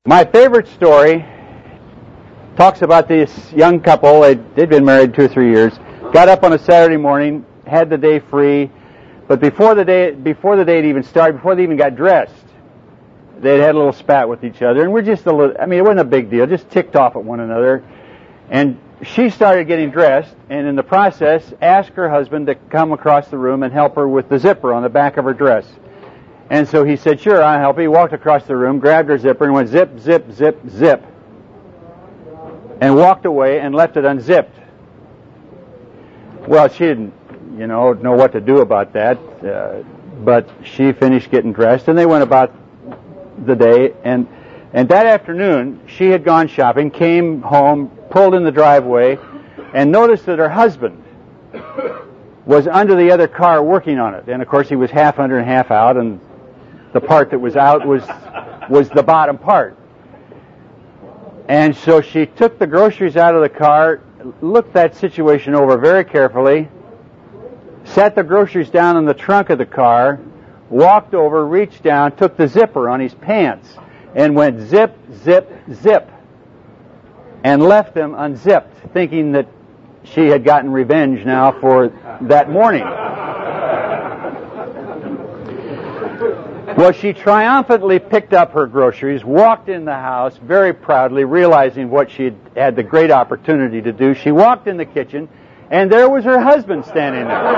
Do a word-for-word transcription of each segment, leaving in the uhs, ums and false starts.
My favorite story talks about this young couple. They'd, they'd been married two or three years. Got up on a Saturday morning, had the day free, but before the day before the date even started, before they even got dressed, they'd had a little spat with each other, and we're just a little. I mean, it wasn't a big deal. Just ticked off at one another, and she started getting dressed, and in the process, asked her husband to come across the room and help her with the zipper on the back of her dress. And so he said, "Sure, I'll help you." He walked across the room, grabbed her zipper, and went zip, zip, zip, zip, and walked away and left it unzipped. Well, she didn't, you know, know what to do about that, uh, but she finished getting dressed, and they went about the day. And and that afternoon, she had gone shopping, came home, pulled in the driveway, and noticed that her husband was under the other car working on it. And of course, he was half under and half out, and the part that was out was was the bottom part. And so she took the groceries out of the car, looked that situation over very carefully, set the groceries down in the trunk of the car, walked over, reached down, took the zipper on his pants, and went zip, zip, zip, and left them unzipped, thinking that she had gotten revenge now for that morning. Well, she triumphantly picked up her groceries, walked in the house very proudly, realizing what she had had the great opportunity to do. She walked in the kitchen, and there was her husband standing there.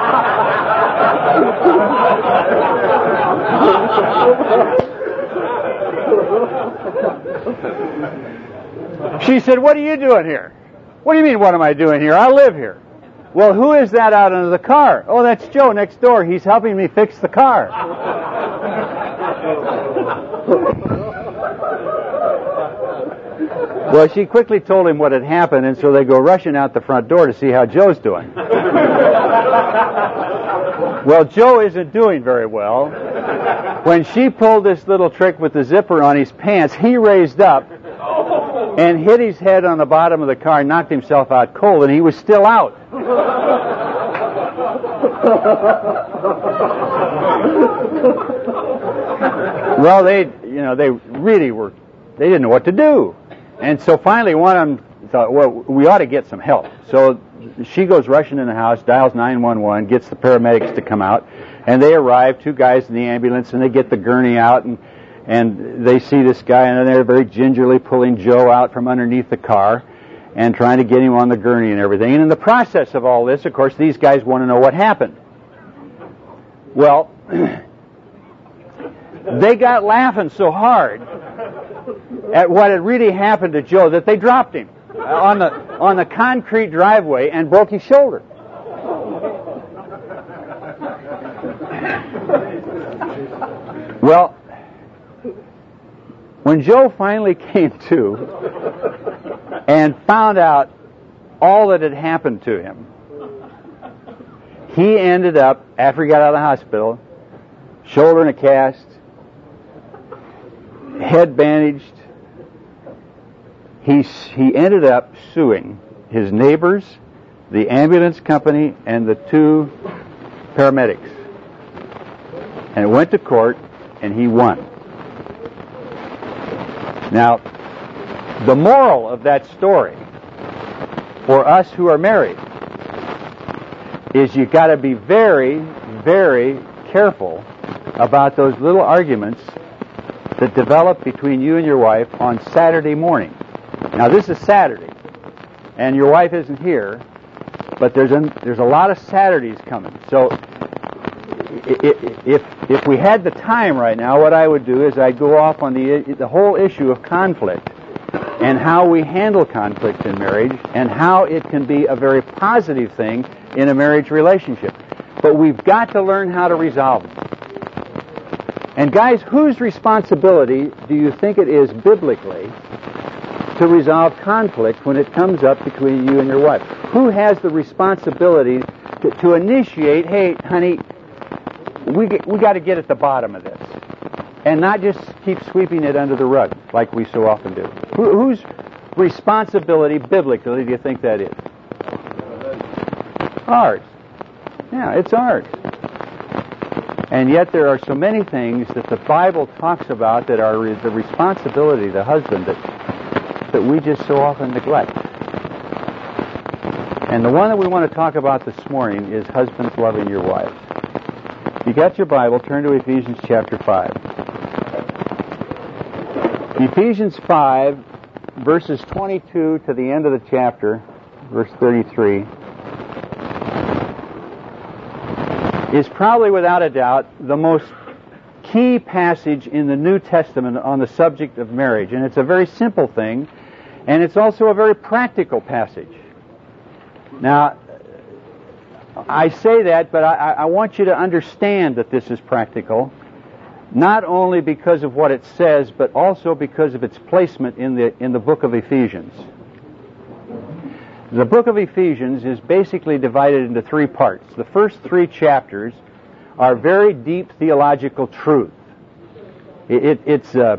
She said, "What are you doing here?" "What do you mean, what am I doing here? I live here." "Well, who is that out under the car?" "Oh, that's Joe next door. He's helping me fix the car." Well, she quickly told him what had happened, and so they go rushing out the front door to see how Joe's doing. Well, Joe isn't doing very well. When she pulled this little trick with the zipper on his pants, he raised up and hit his head on the bottom of the car and knocked himself out cold, and he was still out. Well, they, you know, they really were, they didn't know what to do. And so finally one of them thought, well, we ought to get some help. So she goes rushing in the house, dials nine one one, gets the paramedics to come out, and they arrive, two guys in the ambulance, and they get the gurney out, and and they see this guy, and they're very gingerly pulling Joe out from underneath the car and trying to get him on the gurney and everything. And in the process of all this, of course, these guys want to know what happened. Well, they got laughing so hard at what had really happened to Joe that they dropped him on the on the concrete driveway and broke his shoulder. Well, when Joe finally came to and found out all that had happened to him, he ended up, after he got out of the hospital, shoulder in a cast, head bandaged. He, he ended up suing his neighbors, the ambulance company, and the two paramedics. And it went to court, and he won. Now, the moral of that story for us who are married is you've got to be very, very careful about those little arguments that develop between you and your wife on Saturday morning. Now, this is Saturday, and your wife isn't here, but there's a, there's a lot of Saturdays coming. So if if we had the time right now, what I would do is I'd go off on the the whole issue of conflict and how we handle conflict in marriage and how it can be a very positive thing in a marriage relationship. But we've got to learn how to resolve it. And guys, whose responsibility do you think it is biblically to resolve conflict when it comes up between you and your wife? Who has the responsibility to, to initiate, hey, honey, we get, we got to get at the bottom of this, and not just keep sweeping it under the rug like we so often do? Who, whose responsibility biblically do you think that is? Ours. Yeah, it's ours. And yet there are so many things that the Bible talks about that are the responsibility of the husband that, that we just so often neglect. And the one that we want to talk about this morning is husbands loving your wives. You got your Bible, turn to Ephesians chapter five. Ephesians five, verses twenty-two to the end of the chapter, verse thirty-three, is probably without a doubt the most key passage in the New Testament on the subject of marriage. And it's a very simple thing, and it's also a very practical passage. Now, I say that, but I, I want you to understand that this is practical, not only because of what it says, but also because of its placement in the in the book of Ephesians. The book of Ephesians is basically divided into three parts. The first three chapters are very deep theological truth. It, it, it's uh,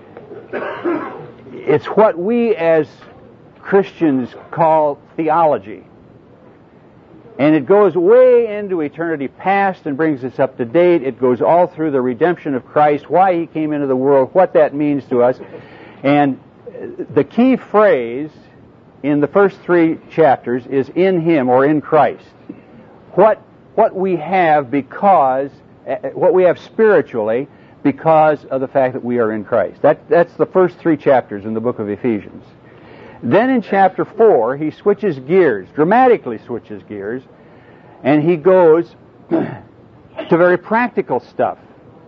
it's what we as Christians call theology. And it goes way into eternity past and brings us up to date. It goes all through the redemption of Christ, why He came into the world, what that means to us. And the key phrase in the first three chapters is in Him or in Christ. What what we have because, what we have spiritually because of the fact that we are in Christ. That That's the first three chapters in the book of Ephesians. Then in chapter four, he switches gears, dramatically switches gears, and he goes to very practical stuff.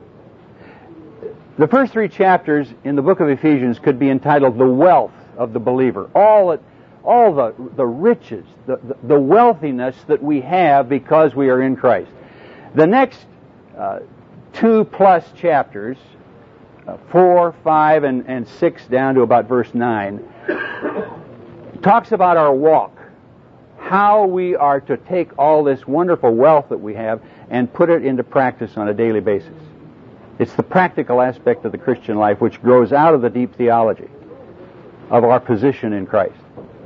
The first three chapters in the book of Ephesians could be entitled The Wealth of the Believer. All it, all the, the riches, the, the, the wealthiness that we have because we are in Christ. The next uh, two plus chapters, uh, four, five, and, and six down to about verse nine, talks about our walk, how we are to take all this wonderful wealth that we have and put it into practice on a daily basis. It's the practical aspect of the Christian life which grows out of the deep theology of our position in Christ.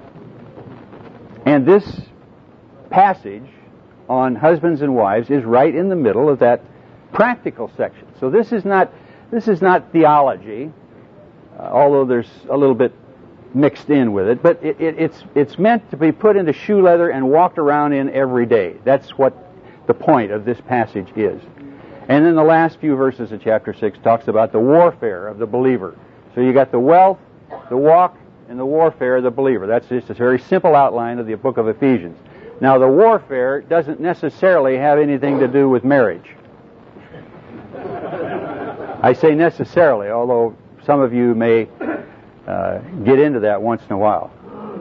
And this passage on husbands and wives is right in the middle of that practical section. So this is not this is not theology, uh, although there's a little bit mixed in with it, but it, it, it's it's meant to be put into shoe leather and walked around in every day. That's what the point of this passage is. And then the last few verses of chapter six talks about the warfare of the believer. So you got the wealth, the walk, and the warfare of the believer. That's just a very simple outline of the book of Ephesians. Now the warfare doesn't necessarily have anything to do with marriage. I say necessarily, although some of you may uh, get into that once in a while.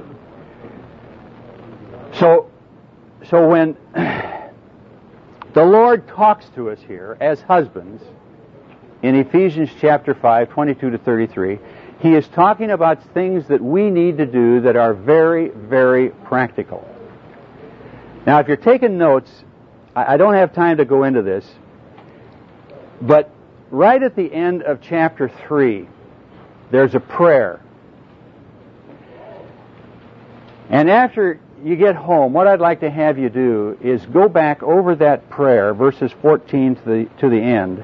So, so when the Lord talks to us here as husbands in Ephesians chapter five, twenty-two to thirty-three, He is talking about things that we need to do that are very, very practical. Now, if you're taking notes, I don't have time to go into this, but right at the end of chapter three, there's a prayer. And after you get home, what I'd like to have you do is go back over that prayer, verses fourteen to the to the end,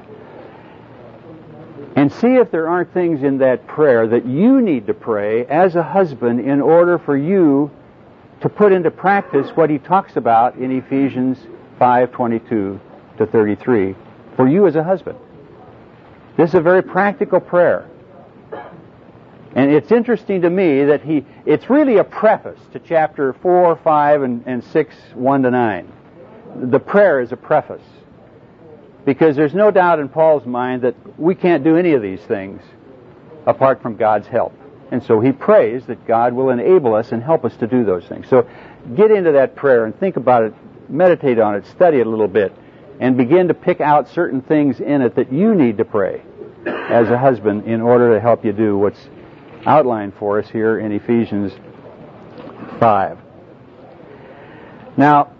and see if there aren't things in that prayer that you need to pray as a husband in order for you to put into practice what he talks about in Ephesians five, twenty-two to thirty-three for you as a husband. This is a very practical prayer. And it's interesting to me that he, it's really a preface to chapter four, five, and, and six, one to nine. The prayer is a preface. Because there's no doubt in Paul's mind that we can't do any of these things apart from God's help. And so he prays that God will enable us and help us to do those things. So get into that prayer and think about it, meditate on it, study it a little bit, and begin to pick out certain things in it that you need to pray as a husband in order to help you do what's outlined for us here in Ephesians five. Now,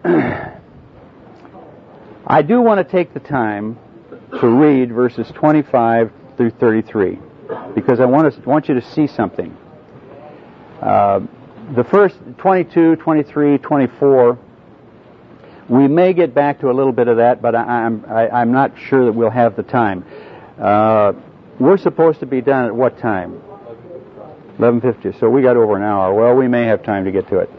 I do want to take the time to read verses twenty-five through thirty-three because I want to want you to see something. Uh, the first twenty-two, twenty-three, twenty-four, We may get back to a little bit of that, but I, I'm I, I'm not sure that we'll have the time. Uh, we're supposed to be done at what time? eleven fifty. So we got over an hour. Well, we may have time to get to it.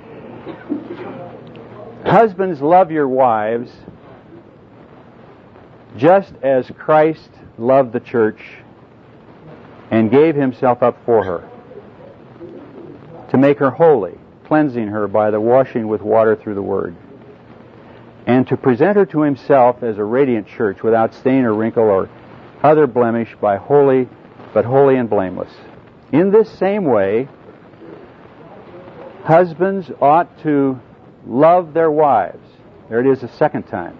Husbands, love your wives just as Christ loved the church and gave himself up for her, to make her holy, cleansing her by the washing with water through the Word, and to present her to himself as a radiant church without stain or wrinkle or other blemish, by holy, but holy and blameless. In this same way, husbands ought to love their wives. There it is a second time.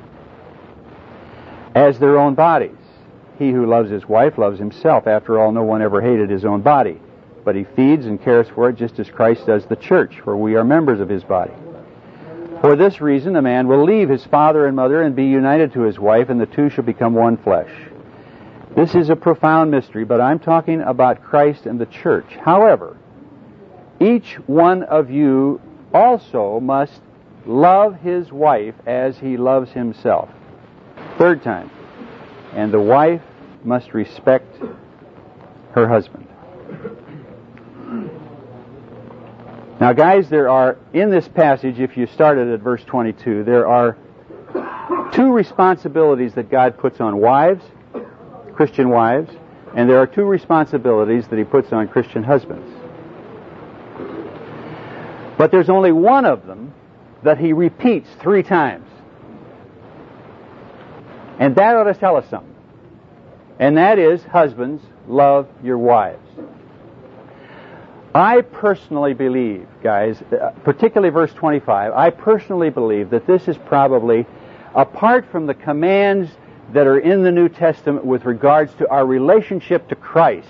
As their own bodies. He who loves his wife loves himself. After all, no one ever hated his own body, but he feeds and cares for it just as Christ does the church, for we are members of his body. For this reason, a man will leave his father and mother and be united to his wife, and the two shall become one flesh. This is a profound mystery, but I'm talking about Christ and the church. However, each one of you also must love his wife as he loves himself. Third time. And the wife must respect her husband. Now, guys, there are, in this passage, if you started at verse twenty-two, there are two responsibilities that God puts on wives, Christian wives, and there are two responsibilities that he puts on Christian husbands. But there's only one of them that he repeats three times. And that ought to tell us something. And that is, husbands, love your wives. I personally believe, guys, particularly verse twenty-five, I personally believe that this is probably, apart from the commands that are in the New Testament with regards to our relationship to Christ,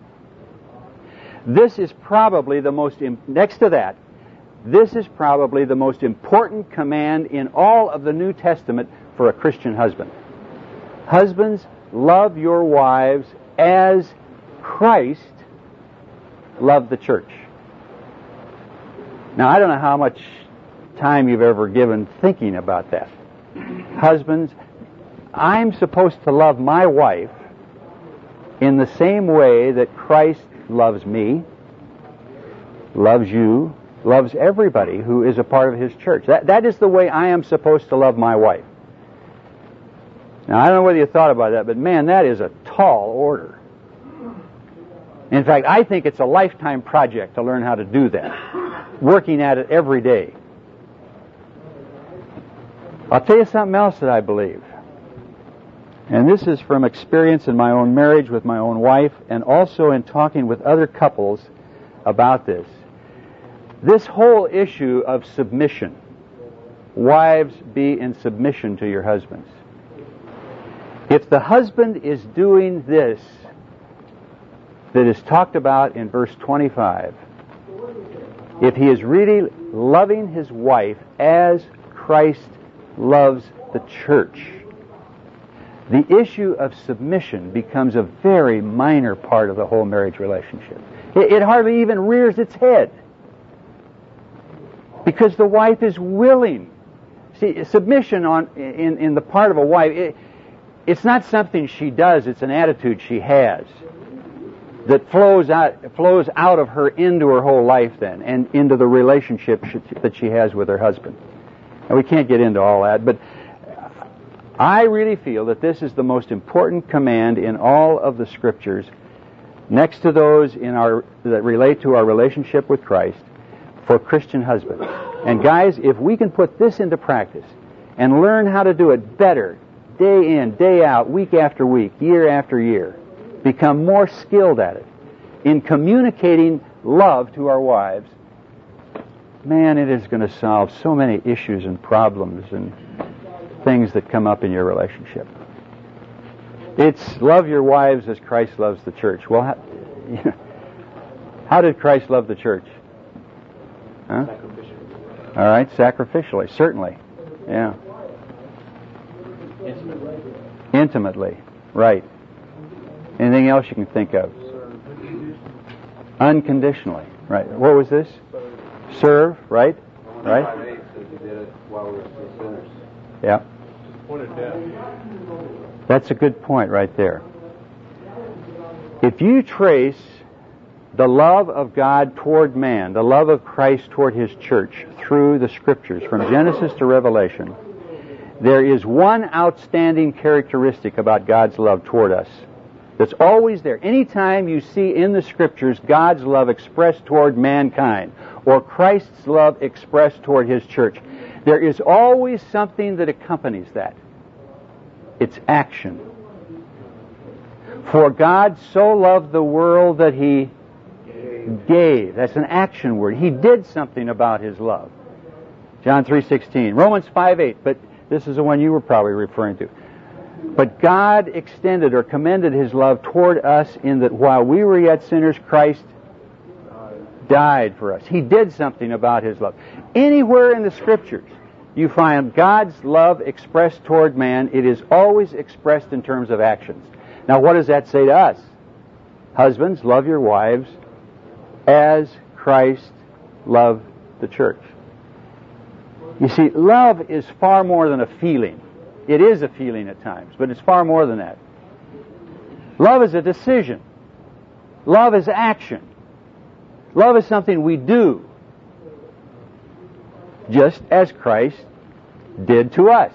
this is probably the most, next to that, this is probably the most important command in all of the New Testament for a Christian husband. Husbands, love your wives as Christ loved the church. Now, I don't know how much time you've ever given thinking about that. Husbands, I'm supposed to love my wife in the same way that Christ loves me, loves you, loves everybody who is a part of his church. That, that is the way I am supposed to love my wife. Now, I don't know whether you thought about that, but man, that is a tall order. In fact, I think it's a lifetime project to learn how to do that, working at it every day. I'll tell you something else that I believe. And this is from experience in my own marriage with my own wife, and also in talking with other couples about this. This whole issue of submission. Wives, be in submission to your husbands. If the husband is doing this that is talked about in verse twenty-five, if he is really loving his wife as Christ loves the church, the issue of submission becomes a very minor part of the whole marriage relationship. It, it hardly even rears its head, because the wife is willing. See, submission on in, in the part of a wife, it, it's not something she does, it's an attitude she has that flows out flows out of her into her whole life then, and into the relationship she, that she has with her husband. And we can't get into all that, but I really feel that this is the most important command in all of the Scriptures, next to those in our that relate to our relationship with Christ, for Christian husbands. And guys, if we can put this into practice and learn how to do it better, day in, day out, week after week, year after year, become more skilled at it in communicating love to our wives, man, it is going to solve so many issues and problems and things that come up in your relationship. It's love your wives as Christ loves the church. Well, how, you know, how did Christ love the church? Huh? Sacrificially. All right, sacrificially, certainly. Yeah. Intimately. Intimately, right. Anything else you can think of? Unconditionally, right. What was this? Serve, right? Right? did it while we were still sinners. Yeah. Point of death. That's a good point right there. If you trace the love of God toward man, the love of Christ toward His church through the Scriptures, from Genesis to Revelation, there is one outstanding characteristic about God's love toward us that's always there. Anytime you see in the Scriptures God's love expressed toward mankind, or Christ's love expressed toward His church, there is always something that accompanies that. It's action. For God so loved the world that He gave. That's an action word. He did something about His love. John three sixteen. Romans five eight, but this is the one you were probably referring to. But God extended or commended His love toward us in that while we were yet sinners, Christ died for us. He did something about His love. Anywhere in the Scriptures you find God's love expressed toward man, it is always expressed in terms of actions. Now, what does that say to us? Husbands, love your wives as Christ loved the church. You see, love is far more than a feeling. It is a feeling at times, but it's far more than that. Love is a decision. Love is action. Love is something we do, just as Christ did to us.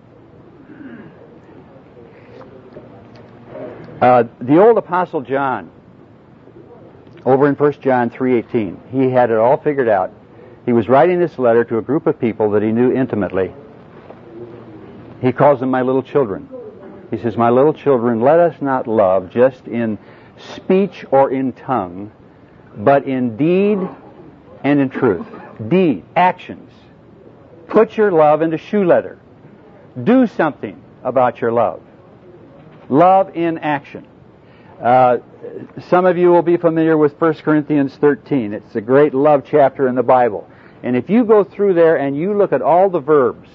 Uh, the old Apostle John, over in First John three eighteen, he had it all figured out. He was writing this letter to a group of people that he knew intimately. He calls them my little children. He says, my little children, let us not love just in speech or in tongue, but in deed and in truth. Deed, actions. Put your love into shoe leather. Do something about your love. Love in action. Uh, some of you will be familiar with First Corinthians thirteen. It's a great love chapter in the Bible. And if you go through there and you look at all the verbs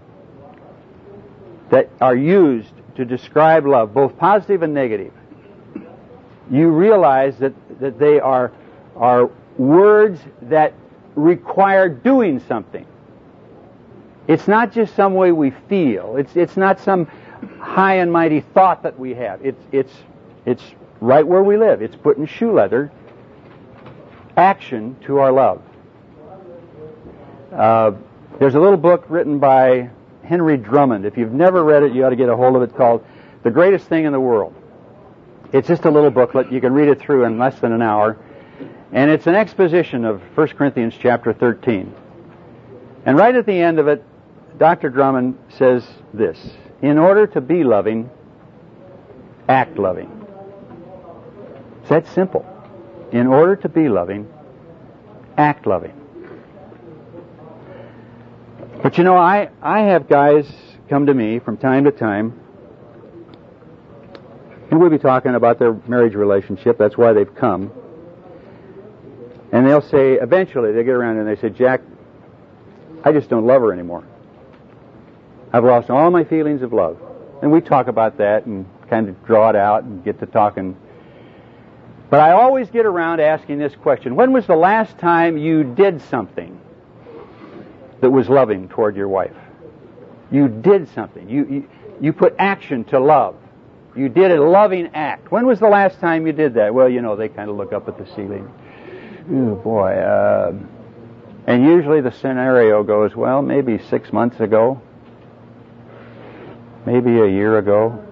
that are used to describe love, both positive and negative, you realize that, that they are, are words that require doing something. It's not just some way we feel. It's, it's not some high and mighty thought that we have. It's, it's, it's right where we live. It's putting shoe leather, action to our love. Uh, there's a little book written by Henry Drummond. If you've never read it, you ought to get a hold of it, called The Greatest Thing in the World. It's just a little booklet. You can read it through in less than an hour. And it's an exposition of First Corinthians chapter thirteen. And right at the end of it, Doctor Drummond says this: in order to be loving, act loving. It's that simple. In order to be loving, act loving. But you know, I, I have guys come to me from time to time, and we'll be talking about their marriage relationship. That's why they've come. And they'll say, eventually, they get around and they say, Jack, I just don't love her anymore. I've lost all my feelings of love. And we talk about that and kind of draw it out and get to talking. But I always get around asking this question: when was the last time you did something that was loving toward your wife? You did something. You, you, you put action to love. You did a loving act. When was the last time you did that? Well, you know, they kind of look up at the ceiling. Ooh, boy. Uh, and usually the scenario goes, well, maybe six months ago. Maybe a year ago.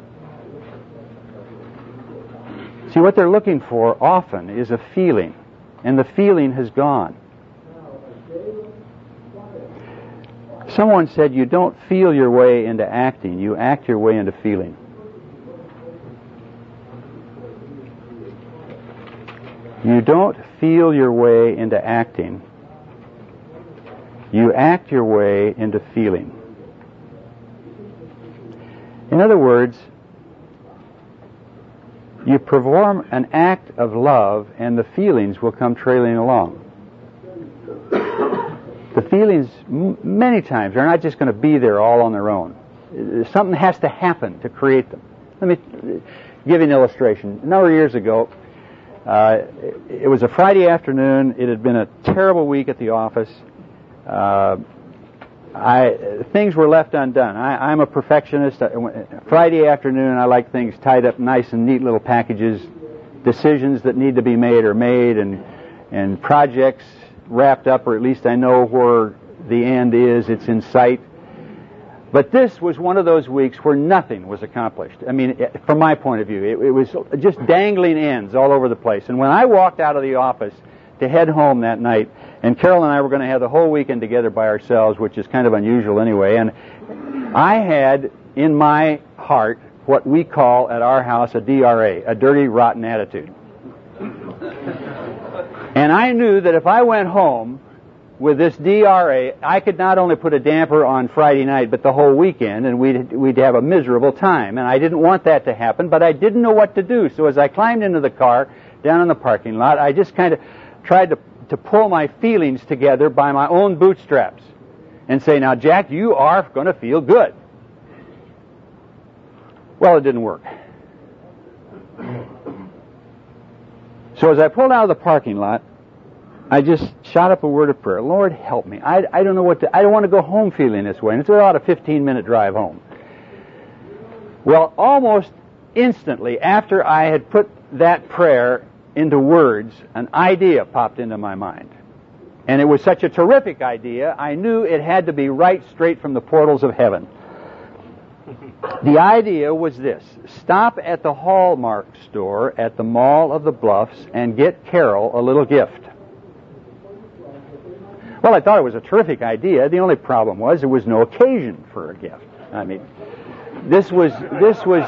See, what they're looking for often is a feeling, and the feeling has gone. Someone said you don't feel your way into acting, you act your way into feeling. You don't feel your way into acting, you act your way into feeling. In other words, you perform an act of love and the feelings will come trailing along. The feelings, m- many times, are not just going to be there all on their own. Something has to happen to create them. Let me give you an illustration. A number of years ago, uh, it was a Friday afternoon. It had been a terrible week at the office. Uh, I things were left undone. I, I'm a perfectionist. Friday afternoon, I like things tied up nice and neat little packages. Decisions that need to be made are made, and and projects wrapped up, or at least I know where the end is. It's in sight. But this was one of those weeks where nothing was accomplished. I mean, from my point of view, it, it was just dangling ends all over the place. And when I walked out of the office to head home that night, and Carol and I were going to have the whole weekend together by ourselves, which is kind of unusual anyway, and I had in my heart what we call at our house a D R A, a dirty, rotten attitude. And I knew that if I went home with this D R A, I could not only put a damper on Friday night, but the whole weekend, and we'd, we'd have a miserable time. And I didn't want that to happen, but I didn't know what to do. So as I climbed into the car down in the parking lot, I just kind of tried to, to pull my feelings together by my own bootstraps and say, now, Jack, you are going to feel good. Well, it didn't work. So as I pulled out of the parking lot, I just shot up a word of prayer. Lord, help me. I, I don't know what to... I don't want to go home feeling this way. And it's about a fifteen-minute drive home. Well, almost instantly after I had put that prayer into words, an idea popped into my mind. And it was such a terrific idea, I knew it had to be right straight from the portals of heaven. The idea was this: stop at the Hallmark store at the Mall of the Bluffs and get Carol a little gift. Well, I thought it was a terrific idea. The only problem was there was no occasion for a gift. I mean, this was this was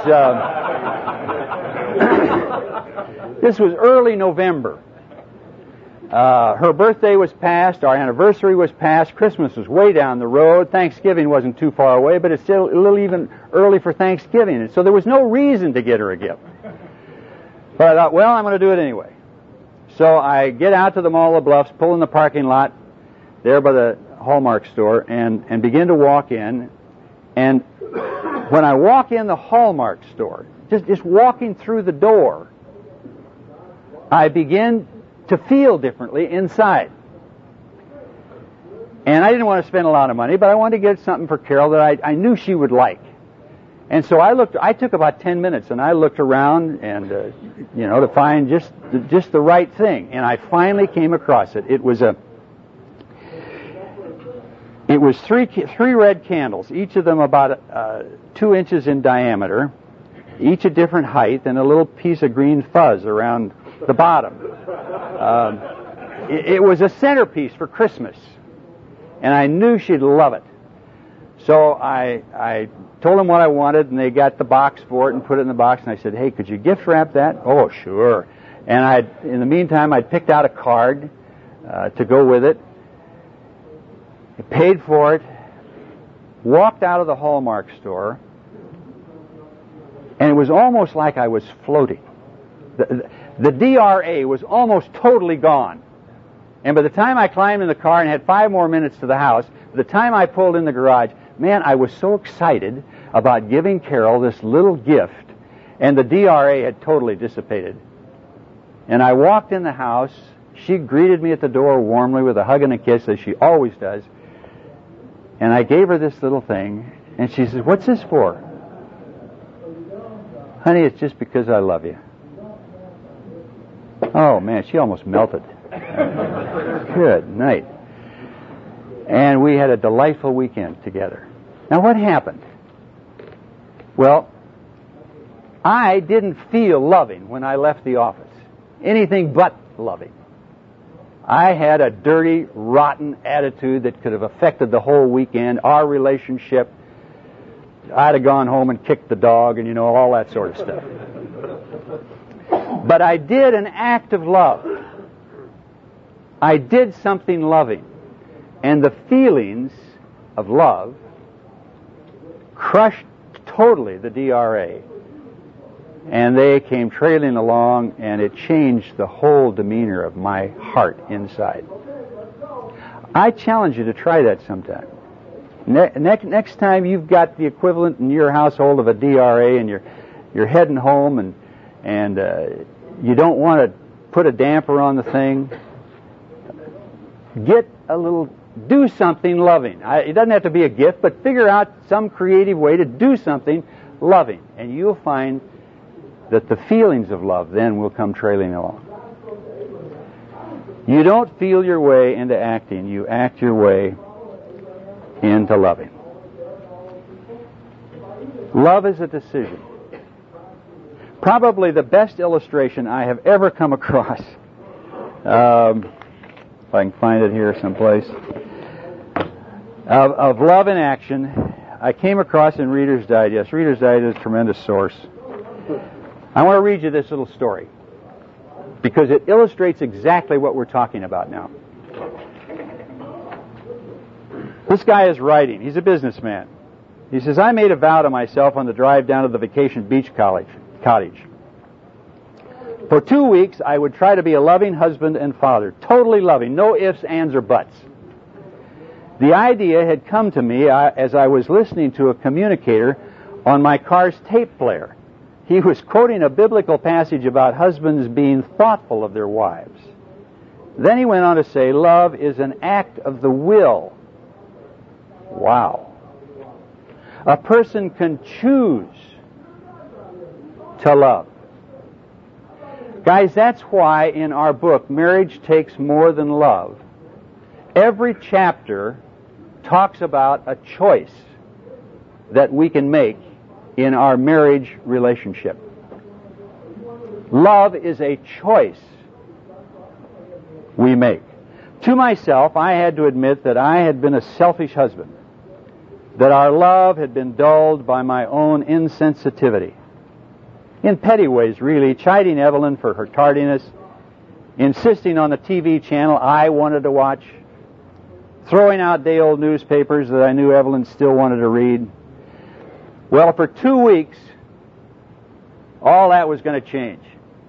uh, this was early November. Uh, her birthday was past, our anniversary was past, Christmas was way down the road, Thanksgiving wasn't too far away, but it's still a little even early for Thanksgiving, and so there was no reason to get her a gift. But I thought, well, I'm going to do it anyway. So I get out to the Mall of Bluffs, pull in the parking lot there by the Hallmark store, and, and begin to walk in, and when I walk in the Hallmark store, just, just walking through the door, I begin to feel differently inside. And I didn't want to spend a lot of money, but I wanted to get something for Carol that I, I knew she would like. And so I looked. I took about ten minutes, and I looked around, and uh, you know, to find just just the right thing. And I finally came across it. It was a. It was three three red candles, each of them about uh, two inches in diameter, each a different height, and a little piece of green fuzz around the bottom. Um, it, it was a centerpiece for Christmas, and I knew she'd love it. So I I told them what I wanted, and they got the box for it and put it in the box. And I said, "Hey, could you gift wrap that?" "Oh, sure." And I, in the meantime, I'd picked out a card uh, to go with it. I paid for it, walked out of the Hallmark store, and it was almost like I was floating. The, the D R A was almost totally gone. And by the time I climbed in the car and had five more minutes to the house, by the time I pulled in the garage, man, I was so excited about giving Carol this little gift, and the D R A had totally dissipated. And I walked in the house. She greeted me at the door warmly with a hug and a kiss, as she always does. And I gave her this little thing, and she says, "What's this for?" "Honey, it's just because I love you." Oh, man, she almost melted. Good night. And we had a delightful weekend together. Now, what happened? Well, I didn't feel loving when I left the office. Anything but loving. I had a dirty, rotten attitude that could have affected the whole weekend, our relationship. I'd have gone home and kicked the dog and, you know, all that sort of stuff. But I did an act of love. I did something loving. And the feelings of love crushed totally the D R A. And they came trailing along, and it changed the whole demeanor of my heart inside. I challenge you to try that sometime. Ne- next, next time you've got the equivalent in your household of a D R A, and you're you're heading home, and and uh, you don't want to put a damper on the thing, get a little do something loving. I, it doesn't have to be a gift, but figure out some creative way to do something loving. And you'll find that the feelings of love then will come trailing along. You don't feel your way into acting. You act your way into loving. Love is a decision. Probably the best illustration I have ever come across, um, if I can find it here someplace, of, of love in action, I came across in Reader's Digest. Reader's Digest is a tremendous source. I want to read you this little story because it illustrates exactly what we're talking about now. This guy is writing. He's a businessman. He says, I made a vow to myself on the drive down to the vacation beach college, cottage. For two weeks, I would try to be a loving husband and father. Totally loving. No ifs, ands, or buts. The idea had come to me uh, as I was listening to a communicator on my car's tape player. He was quoting a biblical passage about husbands being thoughtful of their wives. Then he went on to say, love is an act of the will. Wow. A person can choose to love. Guys, that's why in our book, Marriage Takes More Than Love, every chapter talks about a choice that we can make in our marriage relationship. Love is a choice we make. To myself, I had to admit that I had been a selfish husband, that our love had been dulled by my own insensitivity. In petty ways, really, chiding Evelyn for her tardiness, insisting on the T V channel I wanted to watch, throwing out day-old newspapers that I knew Evelyn still wanted to read. Well, for two weeks, all that was going to change.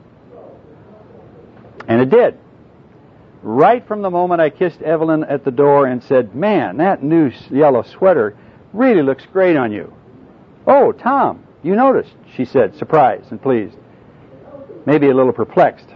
And it did. Right from the moment I kissed Evelyn at the door and said, man, that new yellow sweater really looks great on you. Oh, Tom, you noticed, she said, surprised and pleased. Maybe a little perplexed.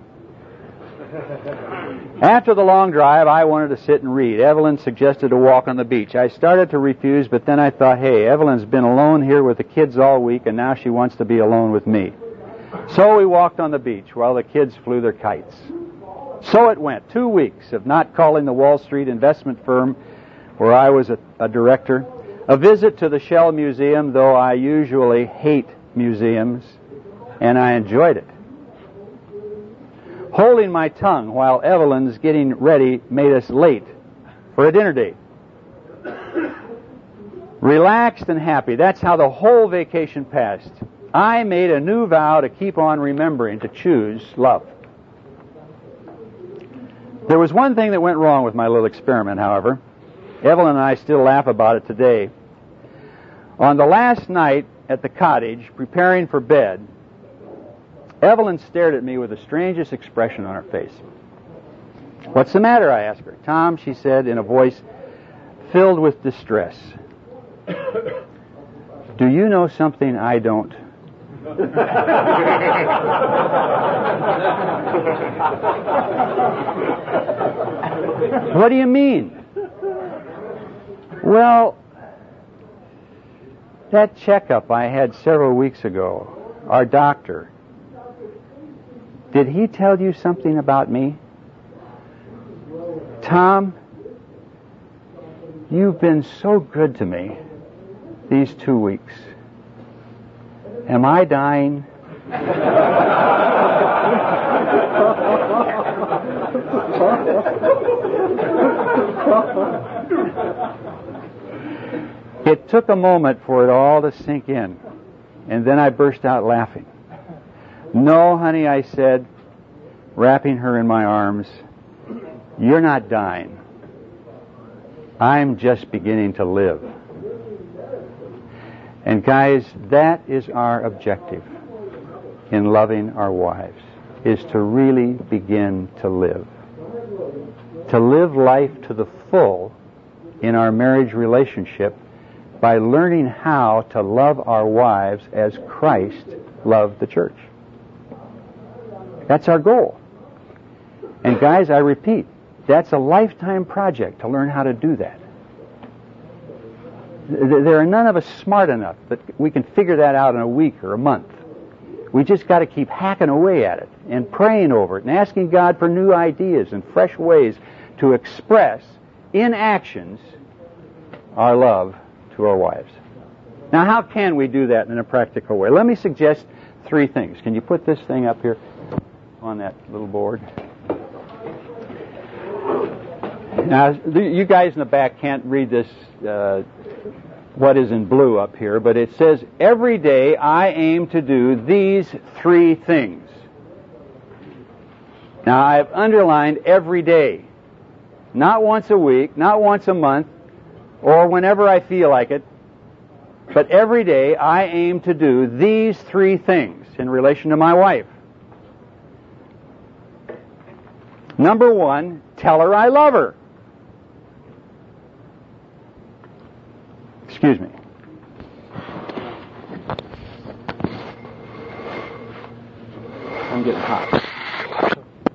After the long drive, I wanted to sit and read. Evelyn suggested a walk on the beach. I started to refuse, but then I thought, hey, Evelyn's been alone here with the kids all week, and now she wants to be alone with me. So we walked on the beach while the kids flew their kites. So it went. Two weeks of not calling the Wall Street investment firm where I was a, a director. A visit to the Shell Museum, though I usually hate museums, and I enjoyed it. Holding my tongue while Evelyn's getting ready made us late for a dinner date. Relaxed and happy. That's how the whole vacation passed. I made a new vow to keep on remembering to choose love. There was one thing that went wrong with my little experiment, however. Evelyn and I still laugh about it today. On the last night at the cottage, preparing for bed, Evelyn stared at me with the strangest expression on her face. What's the matter, I asked her. Tom, she said in a voice filled with distress. Do you know something I don't? What do you mean? Well, that checkup I had several weeks ago, our doctor, did he tell you something about me? Tom, you've been so good to me these two weeks. Am I dying? It took a moment for it all to sink in, and then I burst out laughing. No, honey, I said, wrapping her in my arms, you're not dying. I'm just beginning to live. And guys, that is our objective in loving our wives, is to really begin to live. To live life to the full in our marriage relationship by learning how to love our wives as Christ loved the church. That's our goal. And guys, I repeat, That's a lifetime project to learn how to do that. There are none of us smart enough that we can figure that out in a week or a month. We just got to keep hacking away at it and praying over it and asking God for new ideas and fresh ways to express in actions our love to our wives. Now, how can we do that in a practical way? Let me suggest three things. Can you put this thing up here on that little board? Now, you guys in the back can't read this, uh, what is in blue up here, but it says, every day I aim to do these three things. Now, I've underlined every day. Not once a week, not once a month, or whenever I feel like it, but every day I aim to do these three things in relation to my wife. Number one, tell her I love her. Excuse me. I'm getting hot.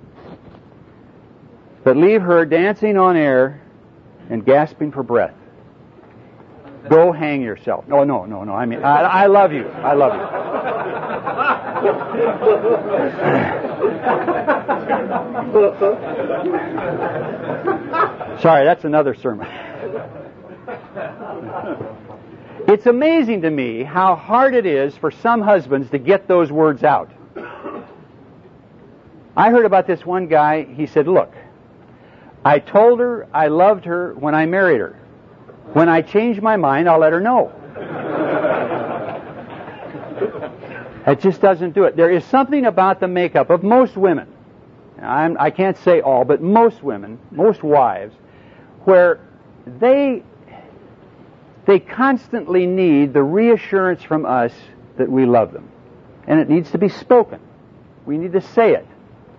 But leave her dancing on air and gasping for breath. Go hang yourself. No, no, no, no. I mean, I, I love you. I love you. Sorry, that's another sermon. It's amazing to me how hard it is for some husbands to get those words out. I heard about this one guy. He said, look, I told her I loved her when I married her. When I change my mind, I'll let her know. It just doesn't do it. There is something about the makeup of most women, I'm, I can't say all, but most women, most wives, where they they constantly need the reassurance from us that we love them. And it needs to be spoken. We need to say it.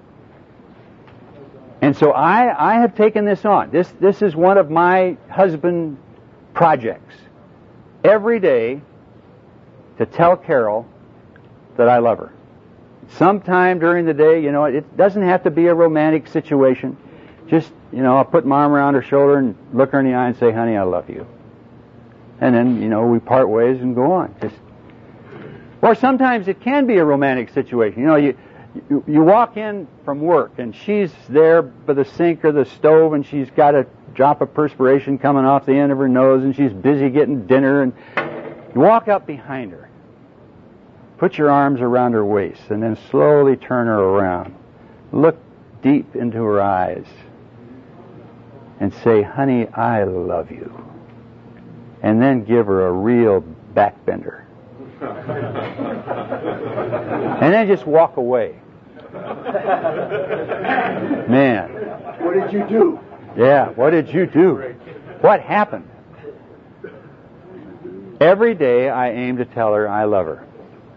And so I, I have taken this on. This, this is one of my husband projects. Every day to tell Carol that I love her. Sometime during the day, you know, it doesn't have to be a romantic situation. Just, you know, I'll put my arm around her shoulder and look her in the eye and say, honey, I love you. And then, you know, we part ways and go on. Just, or sometimes it can be a romantic situation. You know, you, you you walk in from work and she's there by the sink or the stove and she's got a drop of perspiration coming off the end of her nose and she's busy getting dinner, and you walk up behind her, put your arms around her waist, and then slowly turn her around. Look deep into her eyes and say, honey, I love you. And then give her a real backbender. And then just walk away. Man. What did you do? Yeah, what did you do? What happened? Every day I aim to tell her I love her.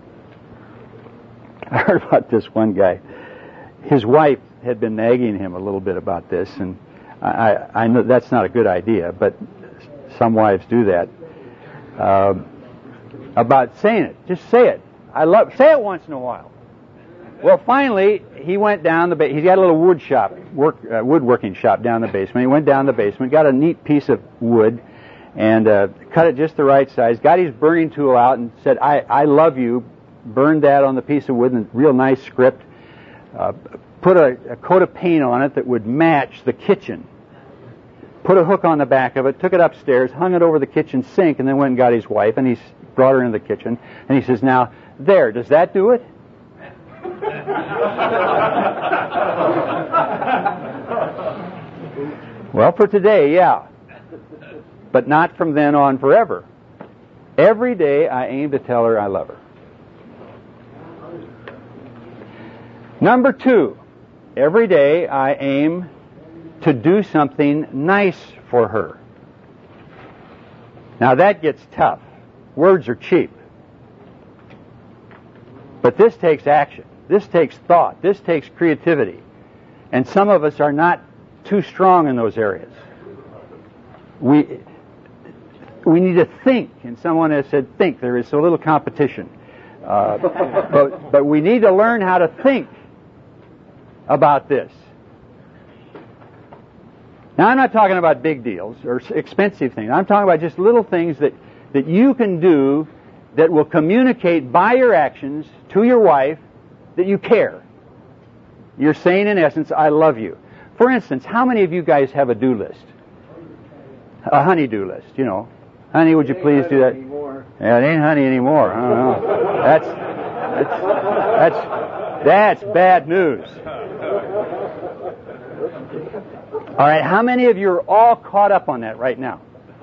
I heard about this one guy. His wife had been nagging him a little bit about this, and I, I know that's not a good idea, but some wives do that. Uh, about saying it. Just say it. I love. Say it once in a while. Well, finally, he went down the ba- he's got a little wood shop, work, uh, woodworking shop down the basement. He went down the basement, got a neat piece of wood, and uh, cut it just the right size, got his burning tool out and said, I, I love you, burned that on the piece of wood in a real nice script, uh, put a, a coat of paint on it that would match the kitchen, put a hook on the back of it, took it upstairs, hung it over the kitchen sink, and then went and got his wife, and he brought her into the kitchen, and he says, now, there, does that do it? Well, for today, yeah. But not from then on forever. Every day I aim to tell her I love her. Number two, every day I aim to do something nice for her. Now that gets tough. Words are cheap. But this takes action. This takes thought. This takes creativity. And some of us are not too strong in those areas. We we need to think. And someone has said, think. There is so little competition. Uh, but, but we need to learn how to think about this. Now, I'm not talking about big deals or expensive things. I'm talking about just little things that, that you can do that will communicate by your actions to your wife that you care. You're saying, in essence, I love you. For instance, how many of you guys have a do list? A honey-do list, you know. Honey, would you please do that? Anymore. Yeah, it ain't honey anymore. I don't know. That's, that's, that's, that's bad news. All right, how many of you are all caught up on that right now?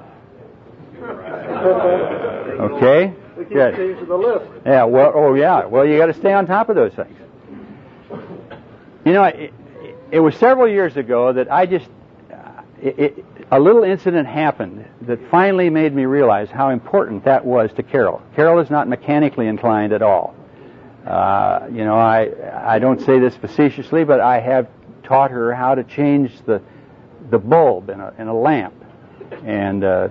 Okay, We keep good. changing the list. Yeah, well, oh yeah, well, you got to stay on top of those things. You know, it, it was several years ago that I just, uh, it, it, a little incident happened that finally made me realize how important that was to Carol. Carol is not mechanically inclined at all. Uh, you know, I I don't say this facetiously, but I have taught her how to change the the bulb in a in a lamp, and, uh,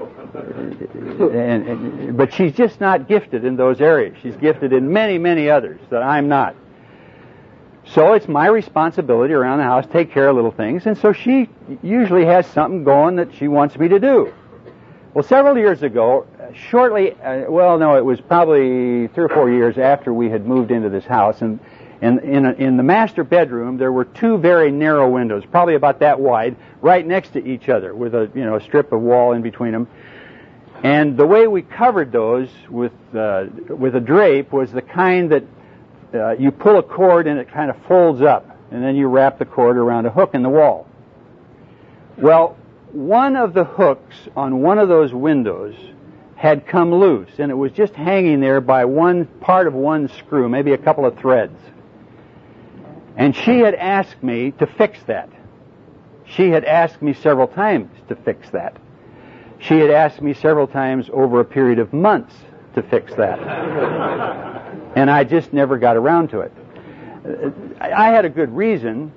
and, and but she's just not gifted in those areas. She's gifted in many many others that I'm not. So it's my responsibility around the house to take care of little things, and so she usually has something going that she wants me to do. Well, several years ago, shortly, uh, well, no, it was probably three or four years after we had moved into this house, and, and in, a, in the master bedroom, there were two very narrow windows, probably about that wide, right next to each other, with a, you know, a strip of wall in between them. And the way we covered those with, uh, with a drape was the kind that Uh, you pull a cord and it kind of folds up, and then you wrap the cord around a hook in the wall. Well, one of the hooks on one of those windows had come loose, and it was just hanging there by one part of one screw, maybe a couple of threads. And she had asked me to fix that. She had asked me several times to fix that. She had asked me several times over a period of months to fix that. And I just never got around to it. I had a good reason,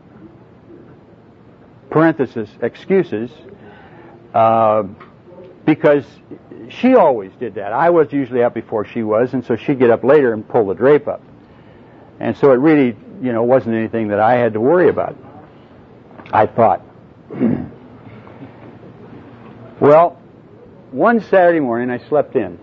parenthesis, excuses, uh, because she always did that. I was usually up before she was, and so she'd get up later and pull the drape up. And so it really, you know, wasn't anything that I had to worry about, I thought. Well, one Saturday morning I slept in.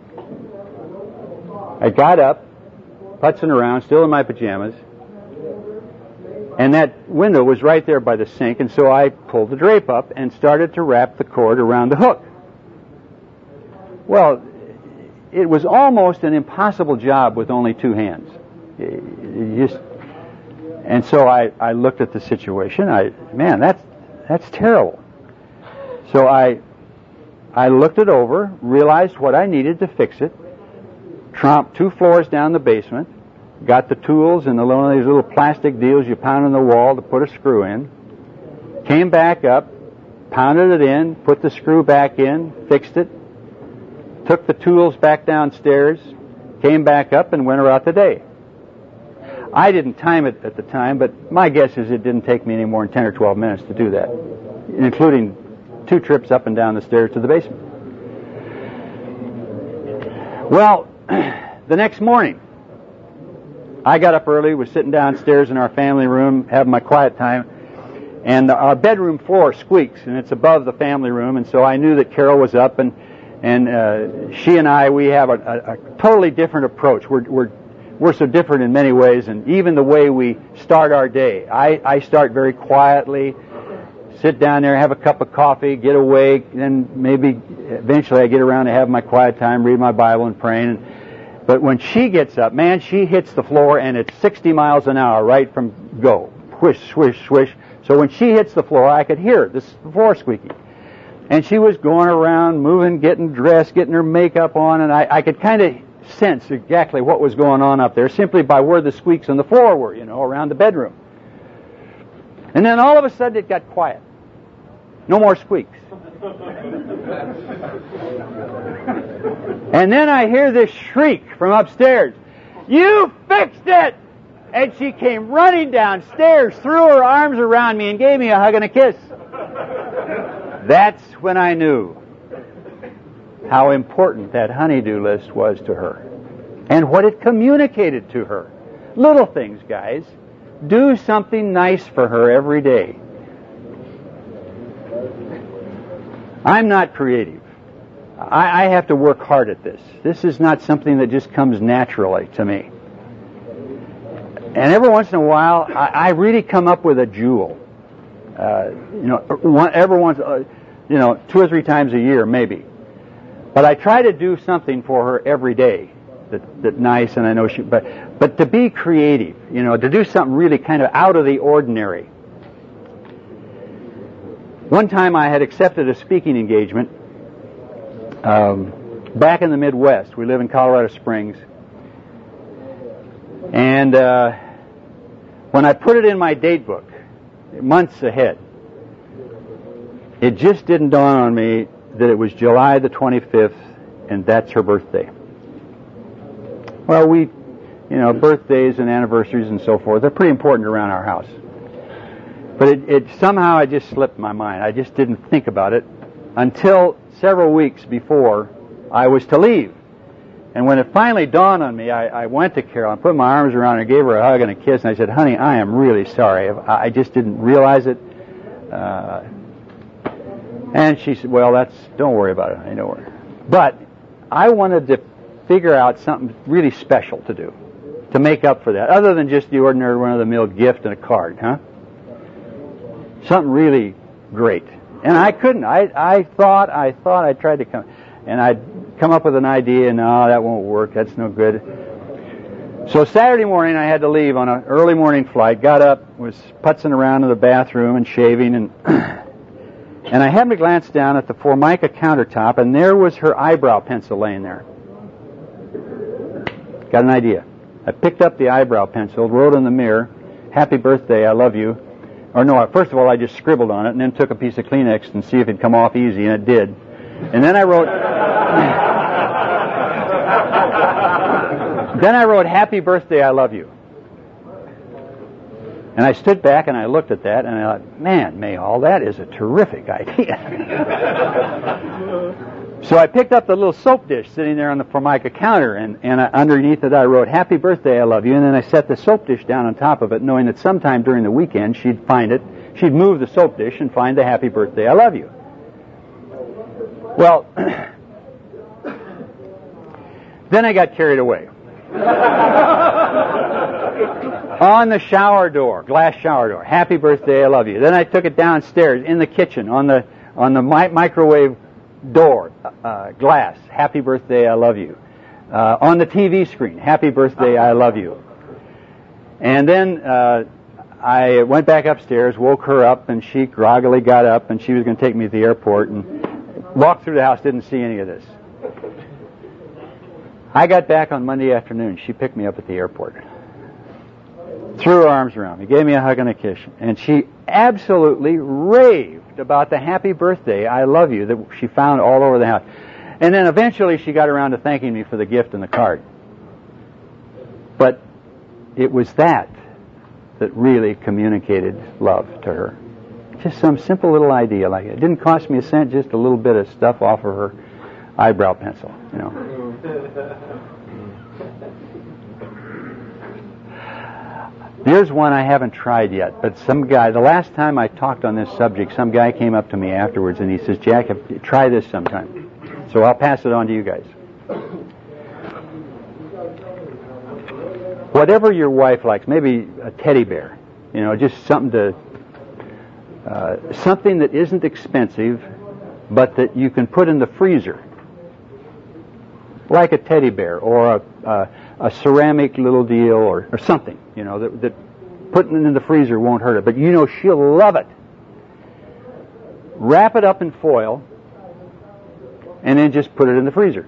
I got up, putzing around, still in my pajamas, and that window was right there by the sink, and so I pulled the drape up and started to wrap the cord around the hook. Well, it was almost an impossible job with only two hands. It, it just, and so I, I looked at the situation. I, man, that's that's terrible. So I I looked it over, realized what I needed to fix it, tromped two floors down the basement, got the tools and the, one of these little plastic deals you pound on the wall to put a screw in, came back up, pounded it in, put the screw back in, fixed it, took the tools back downstairs, came back up, and went about the day. I didn't time it at the time, but my guess is it didn't take me any more than ten or twelve minutes to do that, including two trips up and down the stairs to the basement. Well, the next morning, I got up early, was sitting downstairs in our family room, having my quiet time, and our bedroom floor squeaks, and it's above the family room, and so I knew that Carol was up, and and uh, she and I, we have a, a, a totally different approach. We're we're we're so different in many ways, and even the way we start our day. I, I start very quietly, sit down there, have a cup of coffee, get awake, then maybe eventually I get around to have my quiet time, read my Bible and praying. And, but when she gets up, man, she hits the floor, and it's sixty miles an hour right from go. Swish, swish, swish. So when she hits the floor, I could hear this floor squeaking. And she was going around, moving, getting dressed, getting her makeup on, and I, I could kind of sense exactly what was going on up there simply by where the squeaks on the floor were, you know, around the bedroom. And then all of a sudden it got quiet. No more squeaks. And then I hear this shriek from upstairs. You fixed it! And she came running downstairs, threw her arms around me, and gave me a hug and a kiss. That's when I knew how important that honey-do list was to her and what it communicated to her. Little things, guys. Do something nice for her every day. I'm not creative. I, I have to work hard at this. This is not something that just comes naturally to me. And every once in a while, I, I really come up with a jewel. Uh, you know, one, every once, uh, you know, two or three times a year, maybe. But I try to do something for her every day that, that nice, and I know she. But but to be creative, you know, to do something really kind of out of the ordinary. One time I had accepted a speaking engagement um, back in the Midwest. We live in Colorado Springs. And uh, when I put it in my date book, months ahead, it just didn't dawn on me that it was July the twenty-fifth, and that's her birthday. Well, we, you know, birthdays and anniversaries and so forth, they're pretty important around our house. But it, it somehow it just slipped my mind. I just didn't think about it until several weeks before I was to leave. And when it finally dawned on me, I, I went to Carol and put my arms around her, and gave her a hug and a kiss, and I said, "Honey, I am really sorry. I just didn't realize it." Uh, and she said, "Well, that's don't worry about it. I know her." But I wanted to figure out something really special to do to make up for that, other than just the ordinary run-of-the-mill gift and a card, huh? Something really great. And I couldn't. I I thought I thought I tried to come, and I'd come up with an idea, and no, that won't work. That's no good. So Saturday morning, I had to leave on an early morning flight. Got up, was putzing around in the bathroom and shaving, and and I happened to glance down at the Formica countertop, and there was her eyebrow pencil laying there. Got an idea. I picked up the eyebrow pencil, wrote in the mirror, "Happy birthday, I love you." Or no, first of all, I just scribbled on it, and then took a piece of Kleenex and see if it'd come off easy, and it did. And then I wrote... then I wrote, "Happy birthday, I love you." And I stood back and I looked at that, and I thought, man, Mayhall, that is a terrific idea. So I picked up the little soap dish sitting there on the Formica counter, and, and I, underneath it I wrote, "Happy birthday, I love you," and then I set the soap dish down on top of it, knowing that sometime during the weekend she'd find it, she'd move the soap dish and find the "Happy birthday, I love you." Well, then I got carried away. On the shower door, glass shower door, "Happy birthday, I love you." Then I took it downstairs in the kitchen on the on the mi- microwave door, uh, glass, "Happy birthday, I love you." Uh, on the T V screen, "Happy birthday, I love you." And then uh, I went back upstairs, woke her up, and she groggily got up, and she was going to take me to the airport, and walked through the house, didn't see any of this. I got back on Monday afternoon. She picked me up at the airport, threw her arms around me, gave me a hug and a kiss, and she absolutely raved about the "Happy birthday, I love you" that she found all over the house. And then eventually she got around to thanking me for the gift and the card. But it was that that really communicated love to her. Just some simple little idea like it. It didn't cost me a cent, just a little bit of stuff off of her eyebrow pencil, you know. There's one I haven't tried yet, but some guy, the last time I talked on this subject, some guy came up to me afterwards and he says, "Jack, try this sometime." So I'll pass it on to you guys. Whatever your wife likes, maybe a teddy bear, you know, just something to, uh, something that isn't expensive, but that you can put in the freezer. Like a teddy bear or a, uh, a ceramic little deal or, or something, you know, that, that putting it in the freezer won't hurt it. But you know she'll love it. Wrap it up in foil and then just put it in the freezer.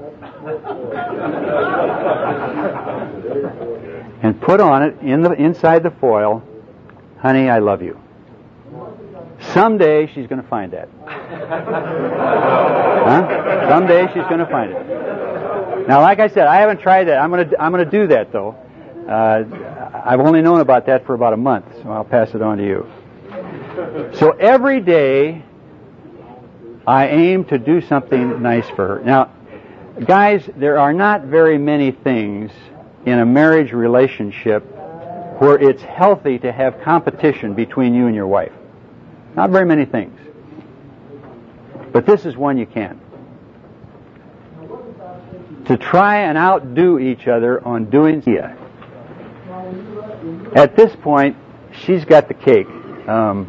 And put on it, in the inside the foil, "Honey, I love you." Someday she's going to find that. Huh? Someday she's going to find it. Now, like I said, I haven't tried that. I'm going to I'm going to do that though. Uh, I've only known about that for about a month, so I'll pass it on to you. So every day, I aim to do something nice for her. Now, guys, there are not very many things in a marriage relationship where it's healthy to have competition between you and your wife. Not very many things. But this is one you can. To try and outdo each other on doing yeah. At this point, she's got the cake. Um,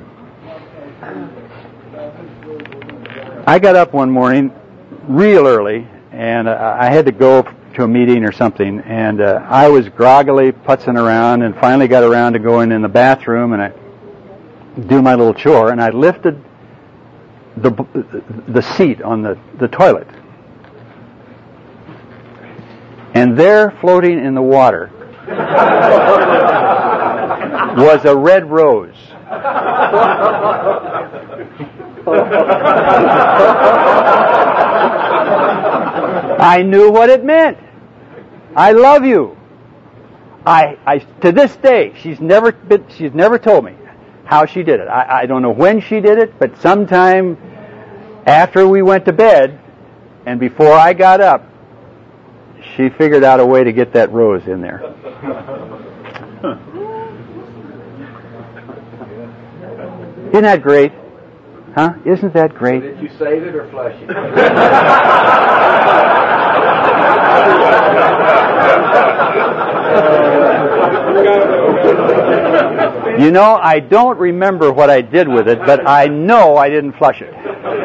I got up one morning real early, and uh, I had to go to a meeting or something, and uh, I was groggily putzing around, and finally got around to going in the bathroom, and I do my little chore, and I lifted the the seat on the, the toilet. And there, floating in the water, was a red rose. I knew what it meant. I love you. I, I, to this day, she's never been, she's never told me how she did it. I, I don't know when she did it, but sometime after we went to bed and before I got up, she figured out a way to get that rose in there. Isn't that great? Huh? Isn't that great? Did you save it or flush it? You know, I don't remember what I did with it, but I know I didn't flush it.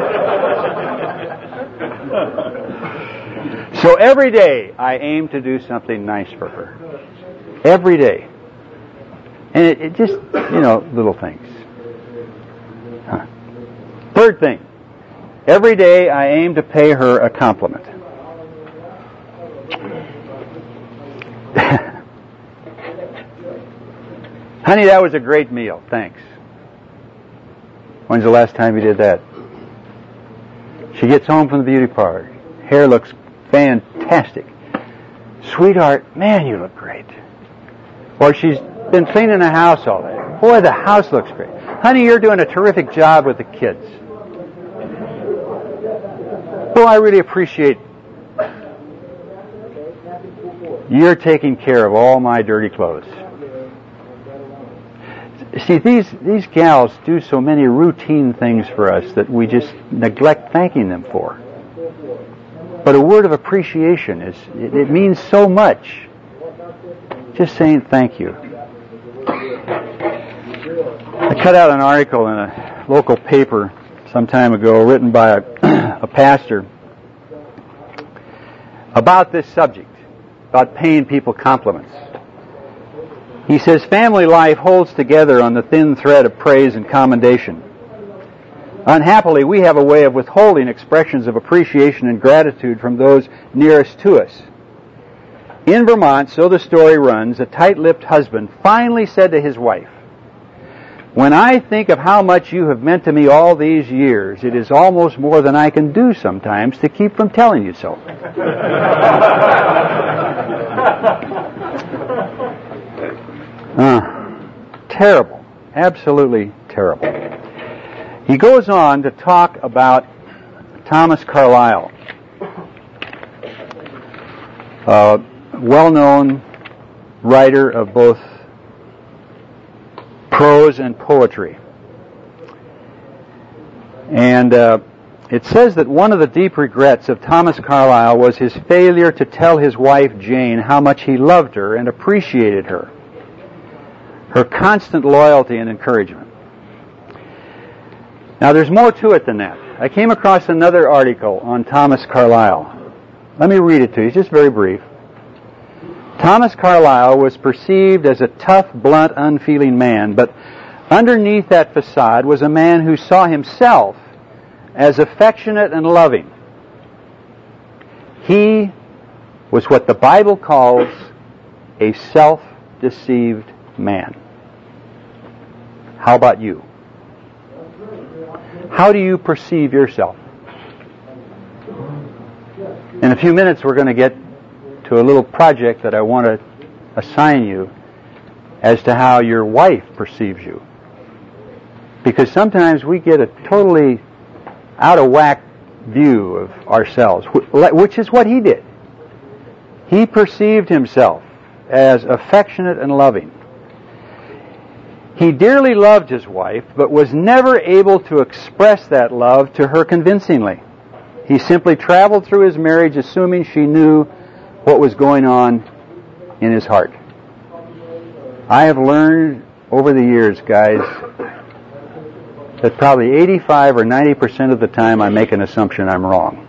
So every day I aim to do something nice for her. Every day. And it, it just, you know, little things. Huh. Third thing. Every day I aim to pay her a compliment. Honey, that was a great meal. Thanks. When's the last time you did that? She gets home from the beauty parlor. Hair looks fantastic. Sweetheart, man, you look great. Or she's been cleaning the house all day. Boy, the house looks great. Honey, you're doing a terrific job with the kids. Boy, I really appreciate you're taking care of all my dirty clothes. See, these, these gals do so many routine things for us that we just neglect thanking them for. But a word of appreciation is, it, it means so much. Just saying thank you. I cut out an article in a local paper some time ago written by a, a pastor about this subject, about paying people compliments. He says, family life holds together on the thin thread of praise and commendation. Unhappily, we have a way of withholding expressions of appreciation and gratitude from those nearest to us. In Vermont, so the story runs, a tight-lipped husband finally said to his wife, "When I think of how much you have meant to me all these years, it is almost more than I can do sometimes to keep from telling you so." uh, terrible. Absolutely terrible. He goes on to talk about Thomas Carlyle, a well-known writer of both prose and poetry. And uh, it says that one of the deep regrets of Thomas Carlyle was his failure to tell his wife Jane how much he loved her and appreciated her, her constant loyalty and encouragement. Now, there's more to it than that. I came across another article on Thomas Carlyle. Let me read it to you. It's just very brief. Thomas Carlyle was perceived as a tough, blunt, unfeeling man, but underneath that facade was a man who saw himself as affectionate and loving. He was what the Bible calls a self-deceived man. How about you? How do you perceive yourself? In a few minutes we're going to get to a little project that I want to assign you as to how your wife perceives you. Because sometimes we get a totally out of whack view of ourselves, which is what he did. He perceived himself as affectionate and loving. He dearly loved his wife, but was never able to express that love to her convincingly. He simply traveled through his marriage assuming she knew what was going on in his heart. I have learned over the years, guys, that probably eighty-five or ninety percent of the time I make an assumption I'm wrong.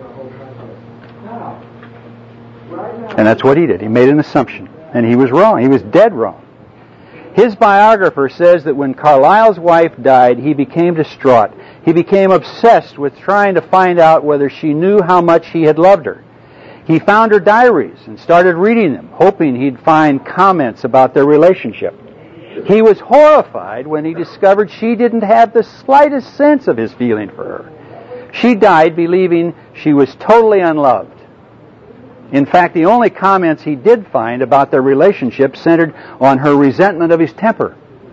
And that's what he did. He made an assumption. And he was wrong. He was dead wrong. His biographer says that when Carlyle's wife died, he became distraught. He became obsessed with trying to find out whether she knew how much he had loved her. He found her diaries and started reading them, hoping he'd find comments about their relationship. He was horrified when he discovered she didn't have the slightest sense of his feeling for her. She died believing she was totally unloved. In fact, the only comments he did find about their relationship centered on her resentment of his temper.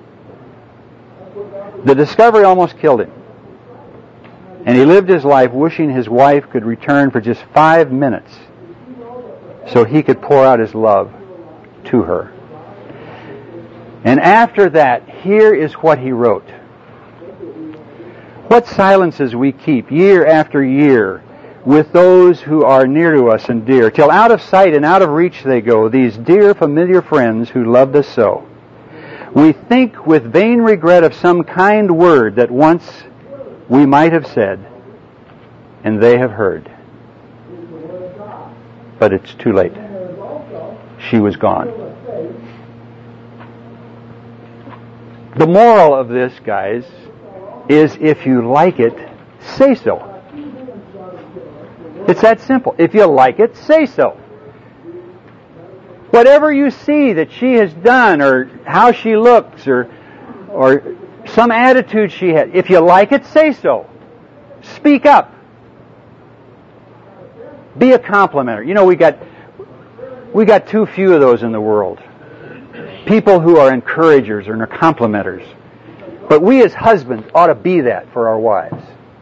The discovery almost killed him. And he lived his life wishing his wife could return for just five minutes so he could pour out his love to her. And after that, here is what he wrote. What silences we keep year after year with those who are near to us and dear, till out of sight and out of reach they go, these dear familiar friends who loved us so. We think with vain regret of some kind word that once we might have said, and they have heard. But it's too late. She was gone. The moral of this, guys, is if you like it, say so. It's that simple. If you like it, say so. Whatever you see that she has done, or how she looks, or or some attitude she had, if you like it, say so. Speak up. Be a complimenter. You know, we got we got too few of those in the world. People who are encouragers or complimenters. But we as husbands ought to be that for our wives.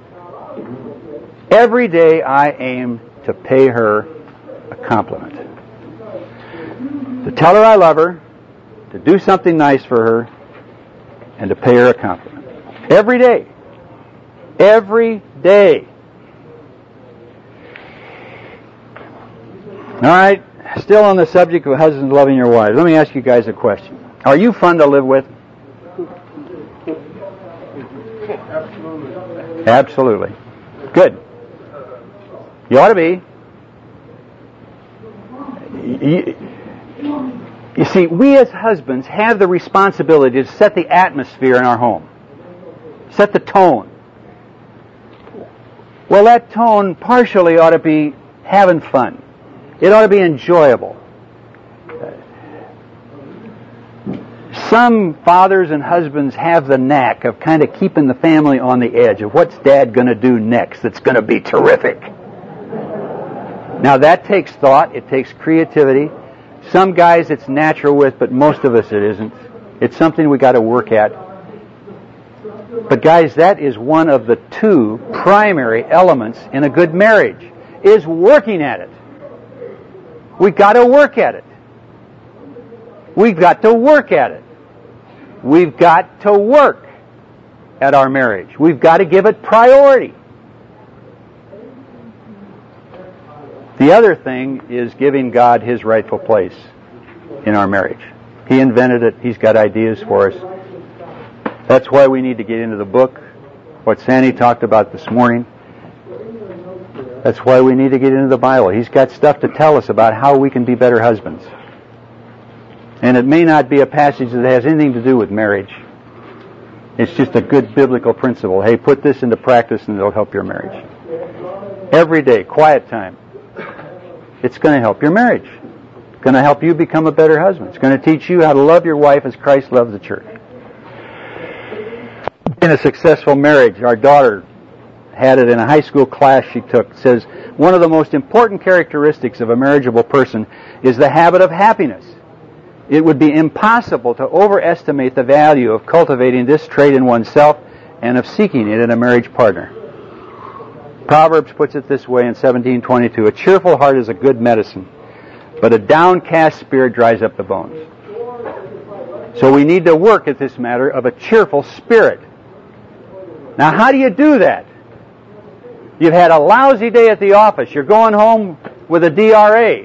Every day I aim to pay her a compliment. To tell her I love her, to do something nice for her, and to pay her a compliment. Every day. Every day. All right, still on the subject of husbands loving your wives. Let me ask you guys a question. Are you fun to live with? Absolutely. Absolutely. Good. You ought to be. You, you see, we as husbands have the responsibility to set the atmosphere in our home. Set the tone. Well, that tone partially ought to be having fun. It ought to be enjoyable. Some fathers and husbands have the knack of kind of keeping the family on the edge of what's Dad going to do next that's going to be terrific. Now that takes thought, it takes creativity. Some guys it's natural with, but most of us it isn't. It's something we got to work at. But guys, that is one of the two primary elements in a good marriage, is working at it. We've got to work at it. We've got to work at it. We've got to work at our marriage. We've got to give it priority. The other thing is giving God His rightful place in our marriage. He invented it. He's got ideas for us. That's why we need to get into the book, what Sandy talked about this morning. That's why we need to get into the Bible. He's got stuff to tell us about how we can be better husbands. And it may not be a passage that has anything to do with marriage. It's just a good biblical principle. Hey, put this into practice and it'll help your marriage. Every day, quiet time. It's going to help your marriage. It's going to help you become a better husband. It's going to teach you how to love your wife as Christ loved the church. In a successful marriage, our daughter had it in a high school class she took. It says, one of the most important characteristics of a marriageable person is the habit of happiness. It would be impossible to overestimate the value of cultivating this trait in oneself and of seeking it in a marriage partner. Proverbs puts it this way in seventeen twenty-two, a cheerful heart is a good medicine, but a downcast spirit dries up the bones. So we need to work at this matter of a cheerful spirit. Now, how do you do that? You've had a lousy day at the office. You're going home with a D R A.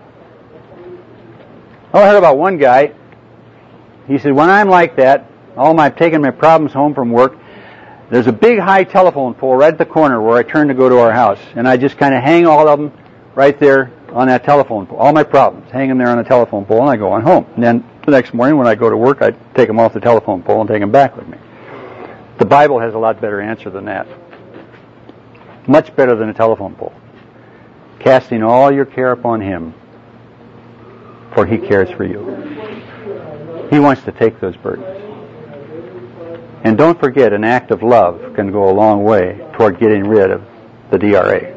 Oh, I heard about one guy. He said, when I'm like that, all my taking my problems home from work, there's a big high telephone pole right at the corner where I turn to go to our house. And I just kind of hang all of them right there on that telephone pole. All my problems, hang them there on the telephone pole, and I go on home. And then the next morning when I go to work, I take them off the telephone pole and take them back with me. The Bible has a lot better answer than that. Much better than a telephone pole. Casting all your care upon Him, for He cares for you. He wants to take those burdens. And don't forget, an act of love can go a long way toward getting rid of the D R A.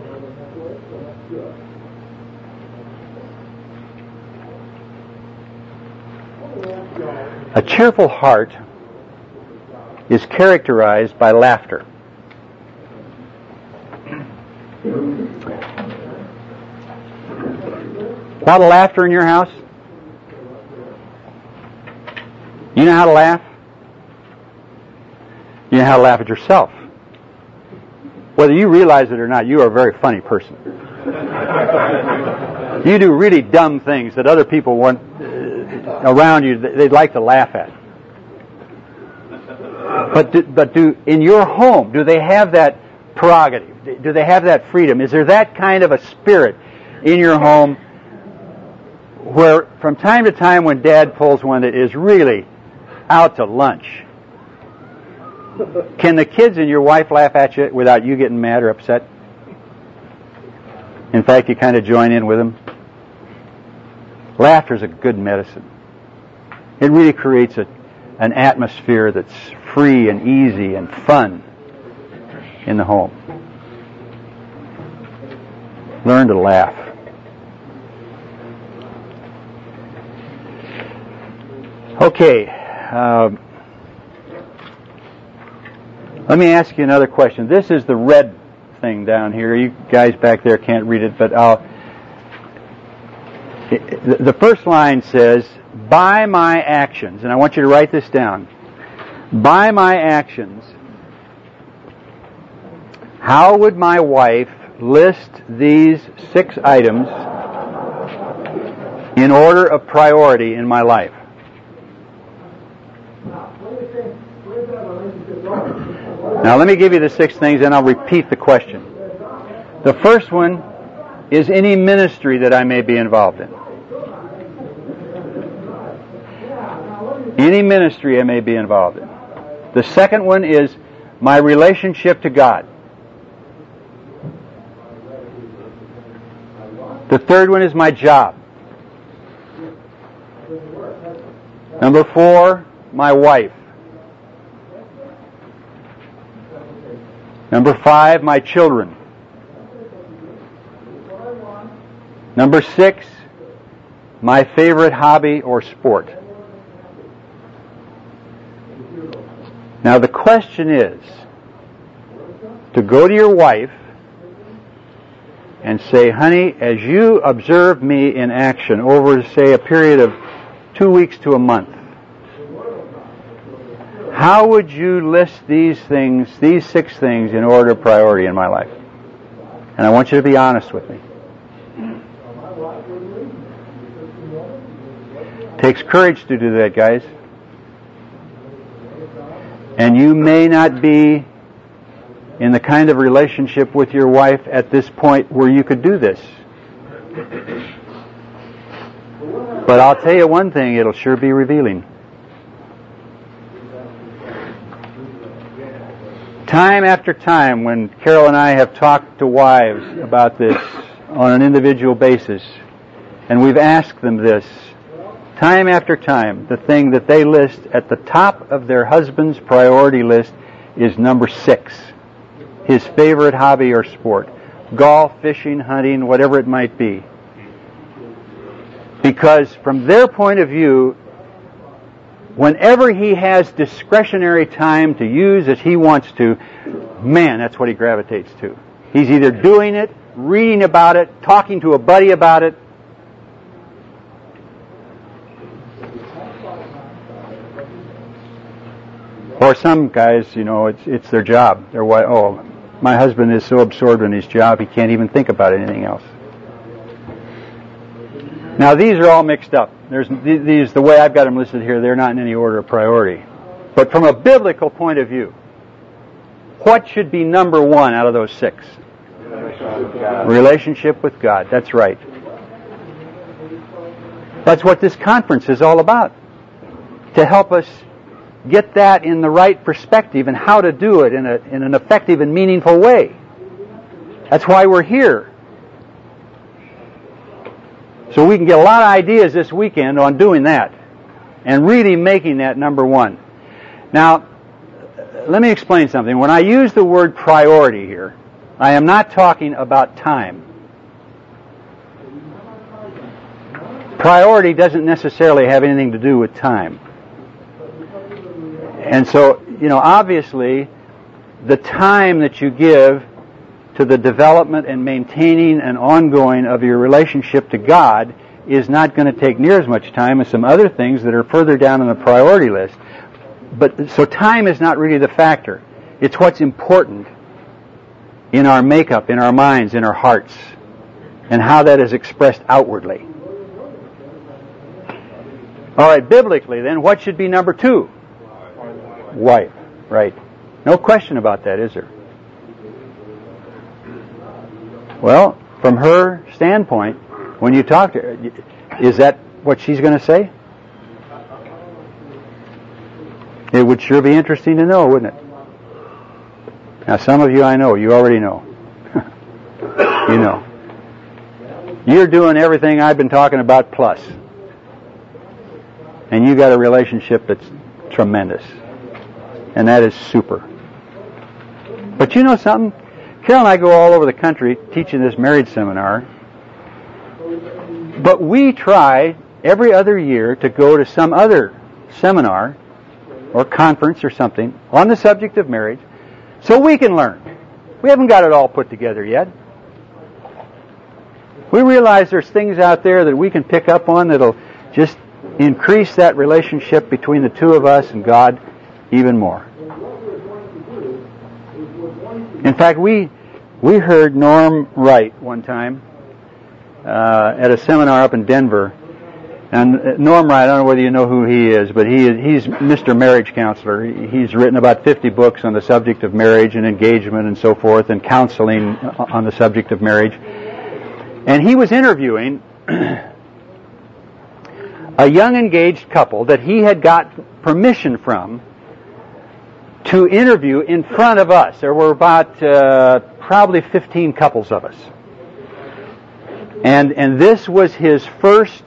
A cheerful heart is characterized by laughter. A lot of laughter in your house? You know how to laugh? You know how to laugh at yourself. Whether you realize it or not, you are a very funny person. You do really dumb things that other people want uh, around you, they'd like to laugh at. But do, but do in your home, do they have that prerogative? Do they have that freedom? Is there that kind of a spirit in your home where from time to time when Dad pulls one that is really out to lunch, can the kids and your wife laugh at you without you getting mad or upset? In fact, you kind of join in with them. Laughter is a good medicine. It really creates a, an atmosphere that's free and easy and fun in the home. Learn to laugh. Okay. Um, let me ask you another question. This is the red thing down here. You guys back there can't read it, but I'll... It, the first line says, by my actions, and I want you to write this down. By my actions, how would my wife list these six items in order of priority in my life? Now let me give you the six things and I'll repeat the question. The first one is any ministry that I may be involved in. Any ministry I may be involved in. The second one is my relationship to God. The third one is my job. Number four, my wife. Number five, my children. Number six, my favorite hobby or sport. Now the question is to go to your wife and say, honey, as you observe me in action over, say, a period of two weeks to a month, how would you list these things, these six things, in order of priority in my life? And I want you to be honest with me. It takes courage to do that, guys. And you may not be in the kind of relationship with your wife at this point where you could do this. But I'll tell you one thing, it'll sure be revealing. Time after time, when Carol and I have talked to wives about this on an individual basis, and we've asked them this, time after time, the thing that they list at the top of their husband's priority list is number six. His favorite hobby or sport. Golf, fishing, hunting, whatever it might be. Because from their point of view, whenever he has discretionary time to use as he wants to, man, that's what he gravitates to. He's either doing it, reading about it, talking to a buddy about it. Or some guys, you know, it's it's their job. They're why, oh, my husband is so absorbed in his job he can't even think about anything else. Now these are all mixed up. There's these the way I've got them listed here. They're not in any order of priority. But from a biblical point of view, what should be number one out of those six? Relationship with God. That's right. That's what this conference is all about. To help us get that in the right perspective and how to do it in a in an effective and meaningful way. That's why we're here. So we can get a lot of ideas this weekend on doing that and really making that number one. Now, let me explain something. When I use the word priority here, I am not talking about time. Priority doesn't necessarily have anything to do with time. And so, you know, obviously, the time that you give to the development and maintaining and ongoing of your relationship to God is not going to take near as much time as some other things that are further down on the priority list. But so time is not really the factor. It's what's important in our makeup, in our minds, in our hearts, and how that is expressed outwardly. All right, biblically then, what should be number two? Wife, right. No question about that, is there? Well, from her standpoint, when you talk to her, is that what she's going to say? It would sure be interesting to know, wouldn't it? Now, some of you I know, you already know. You know. You're doing everything I've been talking about plus. And you got a relationship that's tremendous. And that is super. But you know something? Carol and I go all over the country teaching this marriage seminar. But we try every other year to go to some other seminar or conference or something on the subject of marriage so we can learn. We haven't got it all put together yet. We realize there's things out there that we can pick up on that'll just increase that relationship between the two of us and God even more. In fact, we we heard Norm Wright one time uh, at a seminar up in Denver. And Norm Wright, I don't know whether you know who he is, but he he's Mister Marriage Counselor. He's written about fifty books on the subject of marriage and engagement and so forth, and counseling on the subject of marriage. And he was interviewing a young engaged couple that he had got permission from to interview in front of us. There were about uh, probably fifteen couples of us. And and this was his first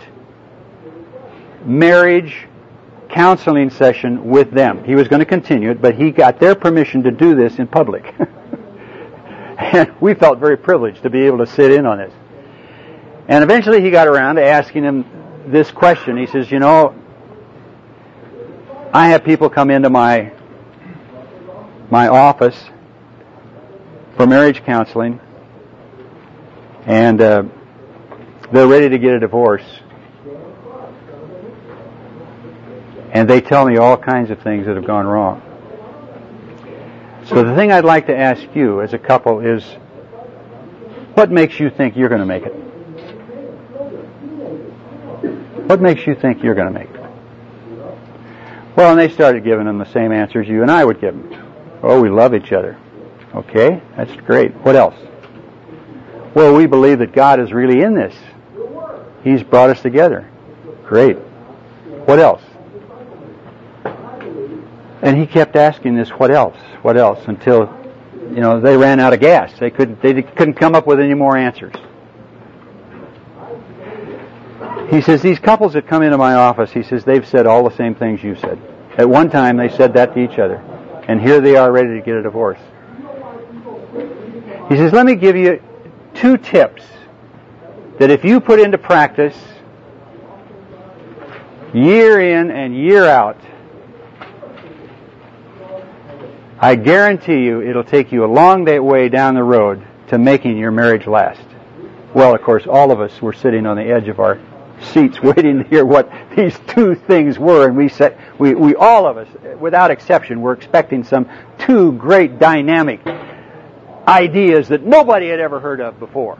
marriage counseling session with them. He was going to continue it, but he got their permission to do this in public. And we felt very privileged to be able to sit in on this. And eventually he got around to asking him this question. He says, you know, I have people come into my my office for marriage counseling, and uh, they're ready to get a divorce. And they tell me all kinds of things that have gone wrong. So the thing I'd like to ask you as a couple is, what makes you think you're going to make it? What makes you think you're going to make it? Well, and they started giving them the same answers you and I would give them. Oh, we love each other. Okay, that's great. What else? Well, we believe that God is really in this. He's brought us together. Great. What else? And he kept asking this, what else? What else? Until, you know, they ran out of gas. They couldn't, they couldn't come up with any more answers. He says, these couples that come into my office, he says, they've said all the same things you said. At one time, they said that to each other. And here they are ready to get a divorce. He says, let me give you two tips that if you put into practice year in and year out, I guarantee you it'll take you a long way down the road to making your marriage last. Well, of course, all of us were sitting on the edge of our seats waiting to hear what these two things were, and we said, we, we all of us, without exception, were expecting some two great dynamic ideas that nobody had ever heard of before.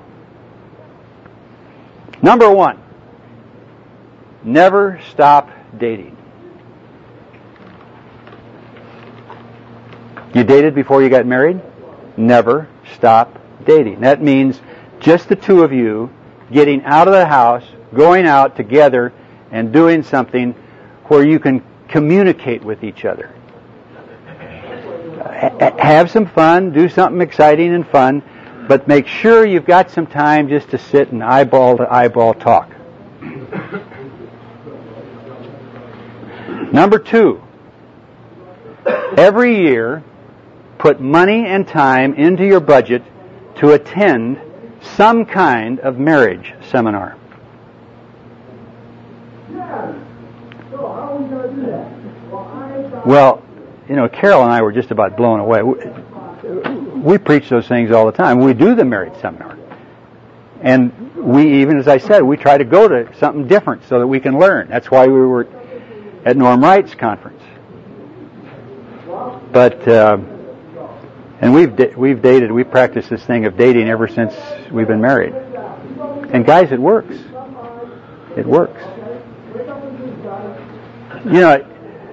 Number one, never stop dating. You dated before you got married? Never stop dating. That means just the two of you getting out of the house, going out together, and doing something where you can communicate with each other. H- have some fun, do something exciting and fun, but make sure you've got some time just to sit and eyeball to eyeball talk. Number two, every year, put money and time into your budget to attend some kind of marriage seminar. Well, you know, Carol and I were just about blown away. We, we preach those things all the time. We do the marriage seminar. And we even, as I said, we try to go to something different so that we can learn. That's why we were at Norm Wright's conference. But, uh, and we've we've dated, we've practiced this thing of dating ever since we've been married. And guys, it works. It works. You know,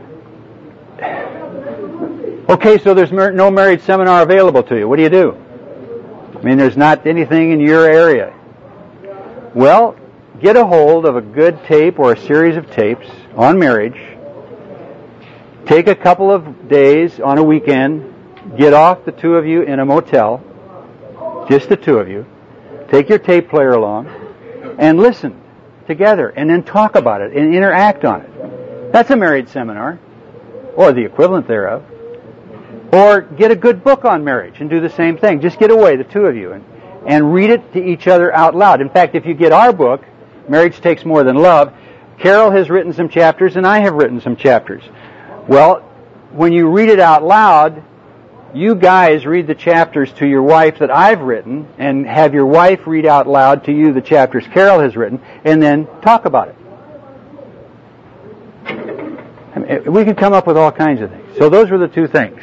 okay, so there's no marriage seminar available to you. What do you do? I mean, there's not anything in your area. Well, get a hold of a good tape or a series of tapes on marriage. Take a couple of days on a weekend. Get off, the two of you, in a motel. Just the two of you. Take your tape player along and listen together and then talk about it and interact on it. That's a marriage seminar, or the equivalent thereof. Or get a good book on marriage and do the same thing. Just get away, the two of you, and, and read it to each other out loud. In fact, if you get our book, Marriage Takes More Than Love, Carol has written some chapters and I have written some chapters. Well, when you read it out loud, you guys read the chapters to your wife that I've written, and have your wife read out loud to you the chapters Carol has written, and then talk about it. I mean, we can come up with all kinds of things. So those were the two things.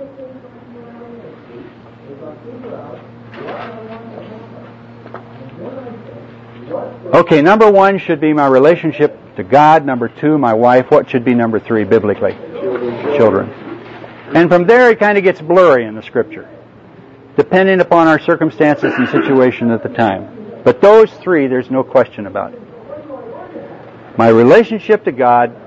Okay, number one should be my relationship to God. Number two, my wife. What should be number three biblically? Children. Children. And from there it kind of gets blurry in the Scripture, depending upon our circumstances and situation at the time. But those three, there's no question about it. My relationship to God,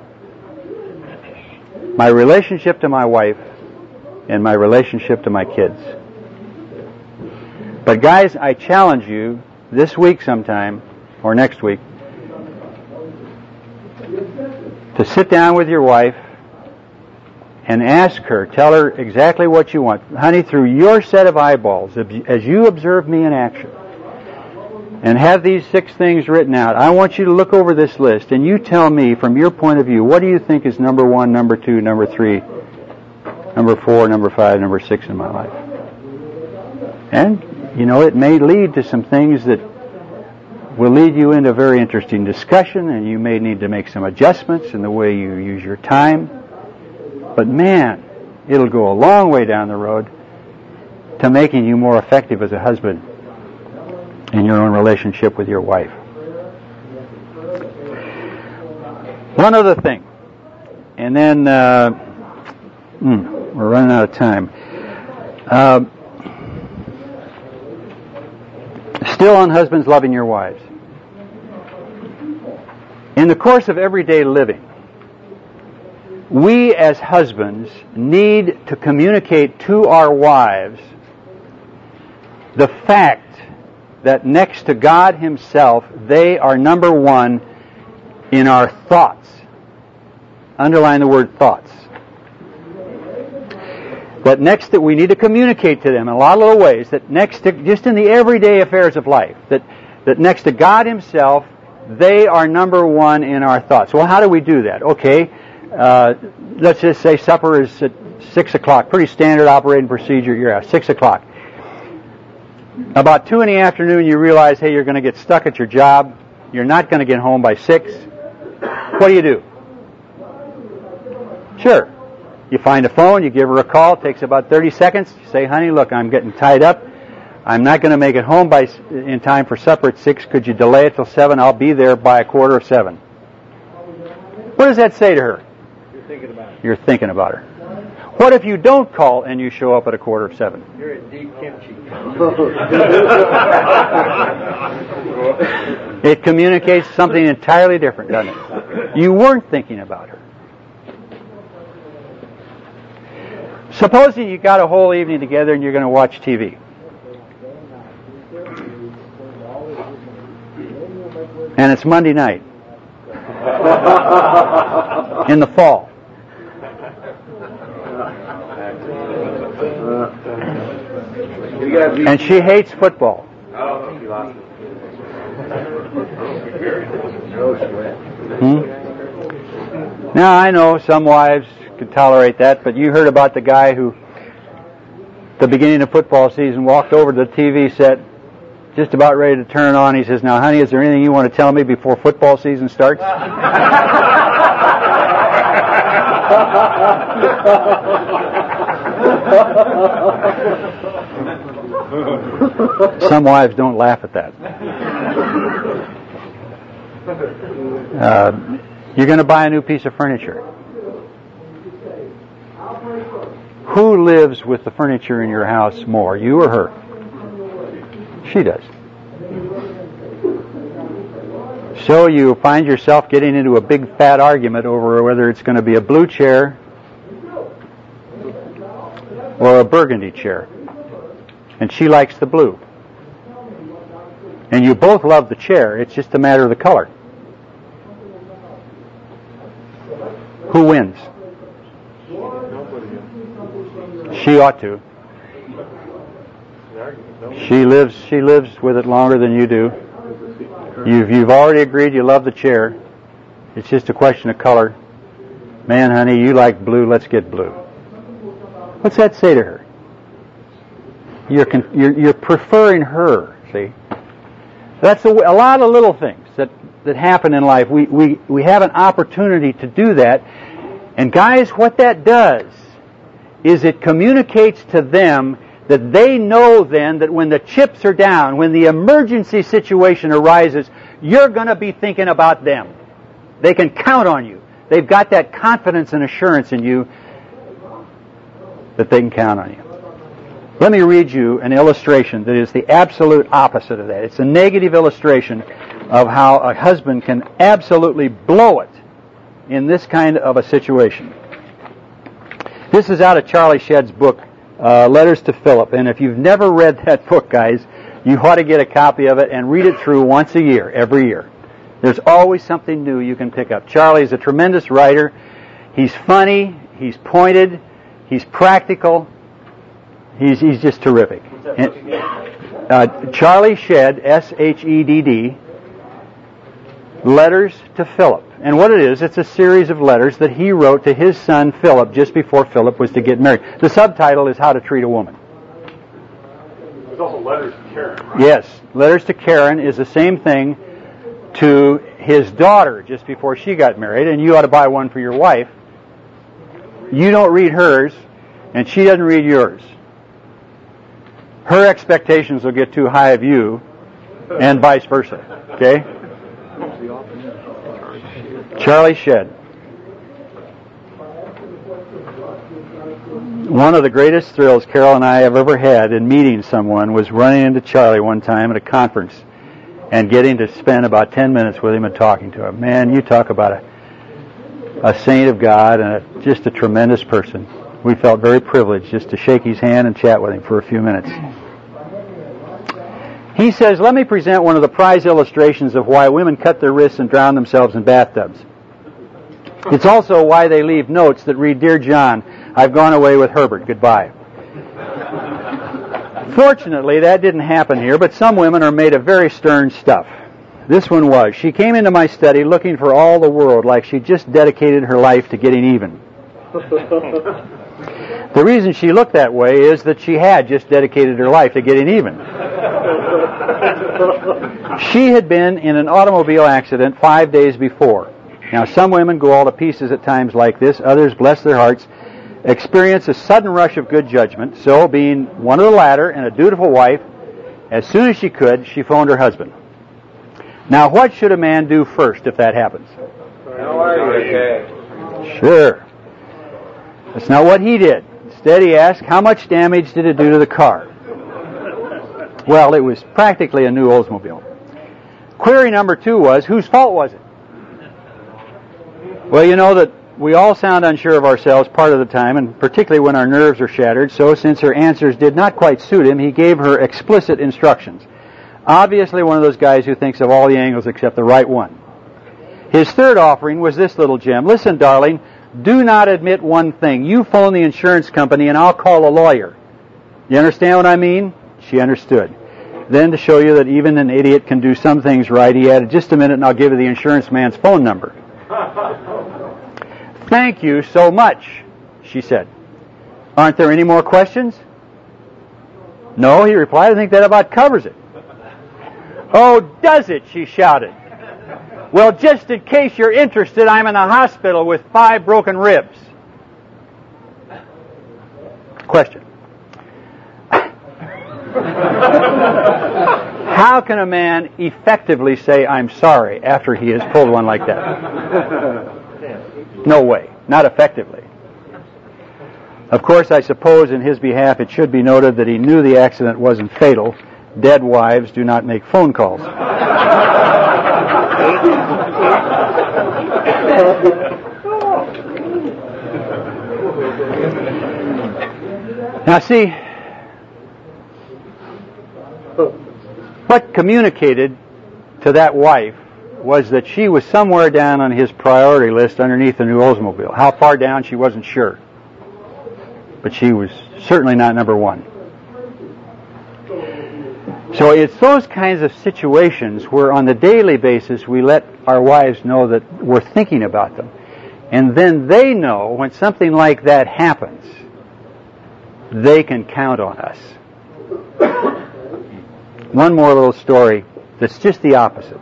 my relationship to my wife, and my relationship to my kids. But guys, I challenge you this week sometime, or next week, to sit down with your wife and ask her, tell her exactly what you want. Honey, through your set of eyeballs, as you observe me in action, and have these six things written out, I want you to look over this list, and you tell me, from your point of view, what do you think is number one, number two, number three, number four, number five, number six in my life? And, you know, it may lead to some things that will lead you into a very interesting discussion, and you may need to make some adjustments in the way you use your time. But man, it'll go a long way down the road to making you more effective as a husband in your own relationship with your wife. One other thing, and then uh, hmm, we're running out of time. Uh, still on husbands loving your wives. In the course of everyday living, we as husbands need to communicate to our wives the fact that next to God Himself, they are number one in our thoughts. Underline the word thoughts. That next that we need to communicate to them in a lot of little ways, that next to, just in the everyday affairs of life, that, that next to God Himself, they are number one in our thoughts. Well, how do we do that? Okay. Uh, let's just say supper is at six o'clock. Pretty standard operating procedure. You're at six o'clock. About two in the afternoon, you realize, hey, you're going to get stuck at your job. you're not going to get home by six. What do you do? Sure. You find a phone, you give her a call, it takes about thirty seconds. You say, honey, look, I'm getting tied up. I'm not going to make it home by in time for supper at six. Could you delay it till seven? I'll be there by a quarter of seven. What does that say to her? You're thinking about it. You're thinking about her. What if you don't call and you show up at a quarter of seven? You're in deep kimchi. It communicates something entirely different, doesn't it? You weren't thinking about her. Supposing you got a whole evening together and you're going to watch T V. And it's Monday night. In the fall. And she hates football. Hmm? Now, I know some wives could tolerate that, but you heard about the guy who, at the beginning of football season, walked over to the T V set, just about ready to turn on. He says, now, honey, is there anything you want to tell me before football season starts? Some wives don't laugh at that. Uh, you're going to buy a new piece of furniture. Who lives with the furniture in your house more, you or her? She does. So you find yourself getting into a big fat argument over whether it's going to be a blue chair or a burgundy chair. And she likes the blue. And you both love the chair. It's just a matter of the color. Who wins? She ought to. She lives she lives with it longer than you do. You've you've already agreed you love the chair. It's just a question of color. Man, honey, you like blue, let's get blue. What's that say to her? You're con- you're, you're preferring her, see? That's a, a lot of little things that, that happen in life. We, we, we have an opportunity to do that. And guys, what that does is it communicates to them that they know then that when the chips are down, when the emergency situation arises, you're going to be thinking about them. They can count on you. They've got that confidence and assurance in you that they can count on you. Let me read you an illustration that is the absolute opposite of that. It's a negative illustration of how a husband can absolutely blow it in this kind of a situation. This is out of Charlie Shedd's book, uh, Letters to Philip. And if you've never read that book, guys, you ought to get a copy of it and read it through once a year, every year. There's always something new you can pick up. Charlie's a tremendous writer. He's funny. He's pointed. He's practical. He's he's just terrific. And, uh, Charlie Shedd, S H E D D, Letters to Philip. And what it is, it's a series of letters that he wrote to his son Philip just before Philip was to get married. The subtitle is How to Treat a Woman. There's also Letters to Karen, right? Yes, Letters to Karen is the same thing to his daughter just before she got married, and you ought to buy one for your wife. You don't read hers, and she doesn't read yours. Her expectations will get too high of you, and vice versa. Okay? Charlie Shedd. One of the greatest thrills Carol and I have ever had in meeting someone was running into Charlie one time at a conference and getting to spend about ten minutes with him and talking to him. Man, you talk about a, a saint of God and a, just a tremendous person. We felt very privileged just to shake his hand and chat with him for a few minutes. He says, let me present one of the prize illustrations of why women cut their wrists and drown themselves in bathtubs. It's also why they leave notes that read, Dear John, I've gone away with Herbert. Goodbye. Fortunately, that didn't happen here, but some women are made of very stern stuff. This one was. She came into my study looking for all the world, like she just dedicated her life to getting even. The reason she looked that way is that she had just dedicated her life to getting even. She had been in an automobile accident five days before. Now, some women go all to pieces at times like this. Others, bless their hearts, experience a sudden rush of good judgment. So, being one of the latter and a dutiful wife, as soon as she could, she phoned her husband. Now, what should a man do first if that happens? How are you? Sure. That's not what he did. Instead, he asked, how much damage did it do to the car? Well, it was practically a new Oldsmobile. Query number two was, whose fault was it? Well, you know that we all sound unsure of ourselves part of the time, and particularly when our nerves are shattered. So, since her answers did not quite suit him, he gave her explicit instructions. Obviously one of those guys who thinks of all the angles except the right one. His third offering was this little gem. Listen, darling, do not admit one thing. You phone the insurance company and I'll call a lawyer. You understand what I mean? She understood. Then, to show you that even an idiot can do some things right, he added, just a minute and I'll give you the insurance man's phone number. Thank you so much, she said. Aren't there any more questions? No, he replied, I think that about covers it. Oh, does it? She shouted. Well, just in case you're interested, I'm in a hospital with five broken ribs. Question. How can a man effectively say, I'm sorry, after he has pulled one like that? No way. Not effectively. Of course, I suppose in his behalf it should be noted that he knew the accident wasn't fatal. Dead wives do not make phone calls. Now see, what communicated to that wife was that she was somewhere down on his priority list underneath the new Oldsmobile. How far down, she wasn't sure. But she was certainly not number one. So it's those kinds of situations where on the daily basis we let our wives know that we're thinking about them. And then they know when something like that happens, they can count on us. One more little story that's just the opposite.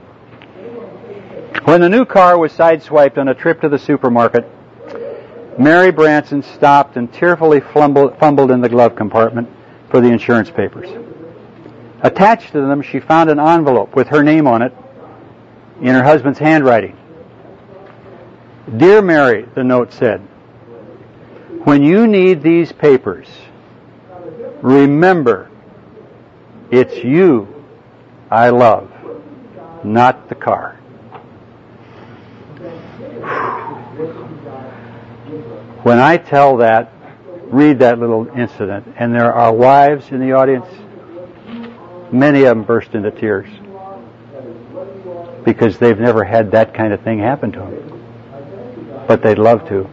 When the new car was sideswiped on a trip to the supermarket, Mary Branson stopped and tearfully fumbled, fumbled in the glove compartment for the insurance papers. Attached to them, she found an envelope with her name on it in her husband's handwriting. Dear Mary, the note said, when you need these papers, remember, it's you I love, not the car. When I tell that, read that little incident, and there are wives in the audience, many of them burst into tears because they've never had that kind of thing happen to them. But they'd love to.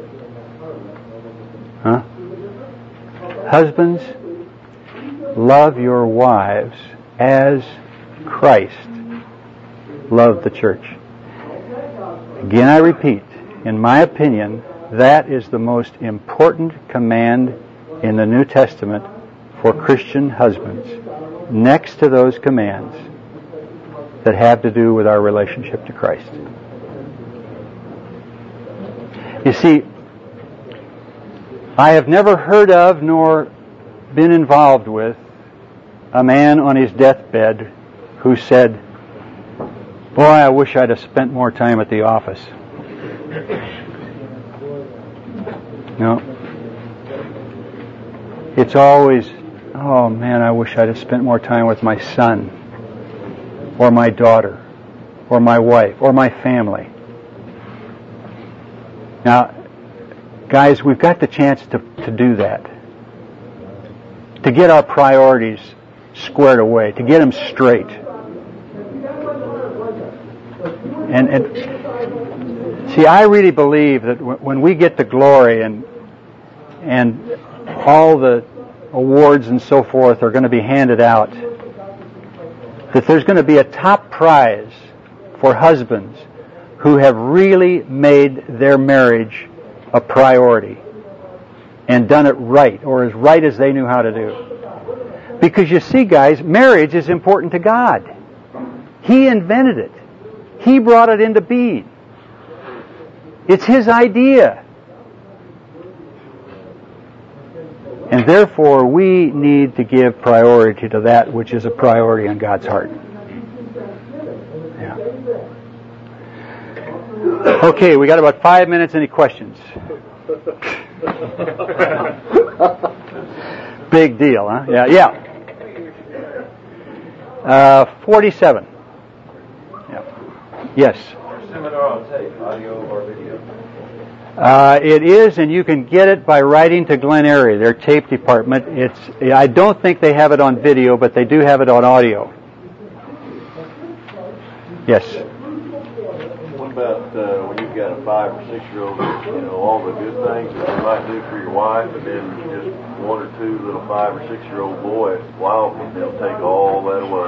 Huh? Husbands, love your wives as Christ loved the church. Again, I repeat, in my opinion, that is the most important command in the New Testament for Christian husbands, next to those commands that have to do with our relationship to Christ. You see, I have never heard of nor been involved with a man on his deathbed who said, boy, I wish I'd have spent more time at the office. No. It's always, oh man, I wish I'd have spent more time with my son, or my daughter, or my wife, or my family. Now, guys, we've got the chance to, to do that. To get our priorities squared away, to get them straight. And, and see, I really believe that w- when we get to glory and and all the awards and so forth are going to be handed out, that there's going to be a top prize for husbands who have really made their marriage a priority and done it right, or as right as they knew how to do. Because you see, guys, marriage is important to God. He invented it. He brought it into being. It's His idea. And therefore, we need to give priority to that which is a priority on God's heart. Yeah. Okay, we got about five minutes. Any questions? Big deal, huh? Yeah, yeah. Uh, forty-seven. Yeah. Yes. Seminar on tape, audio or video? Uh, it is, and you can get it by writing to Glen Eyrie, their tape department. It's. I don't think they have it on video, but they do have it on audio. Yes. What about uh, when you've got a five or six year old, you know, all the good things that you might do for your wife, and then just one or two little five or six year old boys, wow, they'll take all that away.